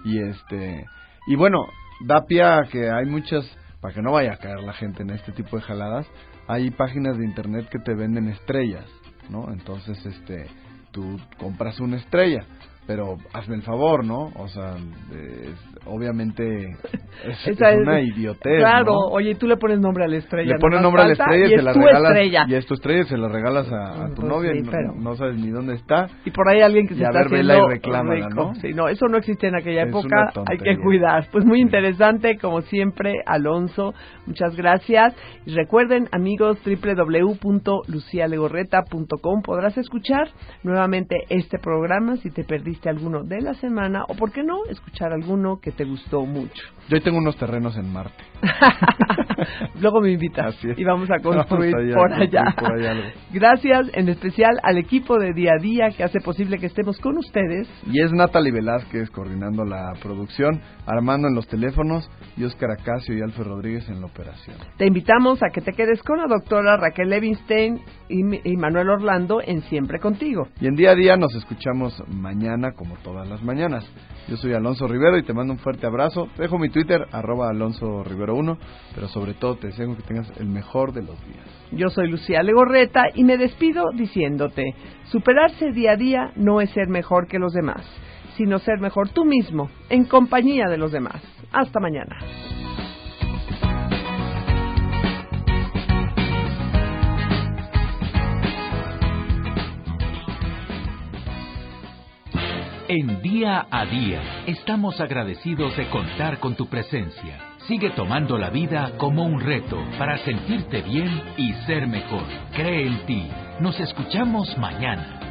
[SPEAKER 1] Y bueno, da pie a que hay muchas, para que no vaya a caer la gente en este tipo de jaladas, hay páginas de internet que te venden estrellas, ¿no? Entonces, tú compras una estrella, pero hazme el favor, ¿no? O sea, obviamente es una idiotez,
[SPEAKER 3] claro,
[SPEAKER 1] ¿no?
[SPEAKER 3] Oye, tú le pones nombre a la estrella.
[SPEAKER 1] Le pones nombre a la estrella y se la regalas.
[SPEAKER 3] Estrella.
[SPEAKER 1] Y es tu estrella y se la regalas a tu novia,
[SPEAKER 3] sí,
[SPEAKER 1] y no sabes ni dónde está.
[SPEAKER 3] Y por ahí alguien que se está haciendo
[SPEAKER 1] y reclámala,
[SPEAKER 3] rico.
[SPEAKER 1] ¿no?
[SPEAKER 3] Sí, no, eso no existe en aquella
[SPEAKER 1] Es
[SPEAKER 3] época, hay que cuidar. Pues muy interesante, como siempre, Alonso, muchas gracias. Y recuerden, amigos, www.lucialegorreta.com, podrás escuchar nuevamente este programa si te perdiste alguno de la semana, o por qué no, escuchar alguno que te gustó mucho.
[SPEAKER 1] Yo tengo unos terrenos en Marte.
[SPEAKER 3] Luego me invitas y vamos a construir por allá. Gracias en especial al equipo de Día a Día que hace posible que estemos con ustedes.
[SPEAKER 1] Y es Natalie Velázquez coordinando la producción, Armando en los teléfonos y Óscar Acacio y Alfred Rodríguez en la operación.
[SPEAKER 3] Te invitamos a que te quedes con la doctora Raquel Levinstein y Manuel Orlando en Siempre Contigo.
[SPEAKER 1] Y en Día a Día nos escuchamos mañana como todas las mañanas. Yo soy Alonso Rivero y te mando un fuerte abrazo. Te dejo mi Twitter, @AlonsoRivero1, pero sobre todo te deseo que tengas el mejor de los días.
[SPEAKER 3] Yo soy Lucía Legorreta y me despido diciéndote, superarse día a día no es ser mejor que los demás, sino ser mejor tú mismo, en compañía de los demás. Hasta mañana.
[SPEAKER 2] En Día a Día, estamos agradecidos de contar con tu presencia. Sigue tomando la vida como un reto para sentirte bien y ser mejor. Cree en ti. Nos escuchamos mañana.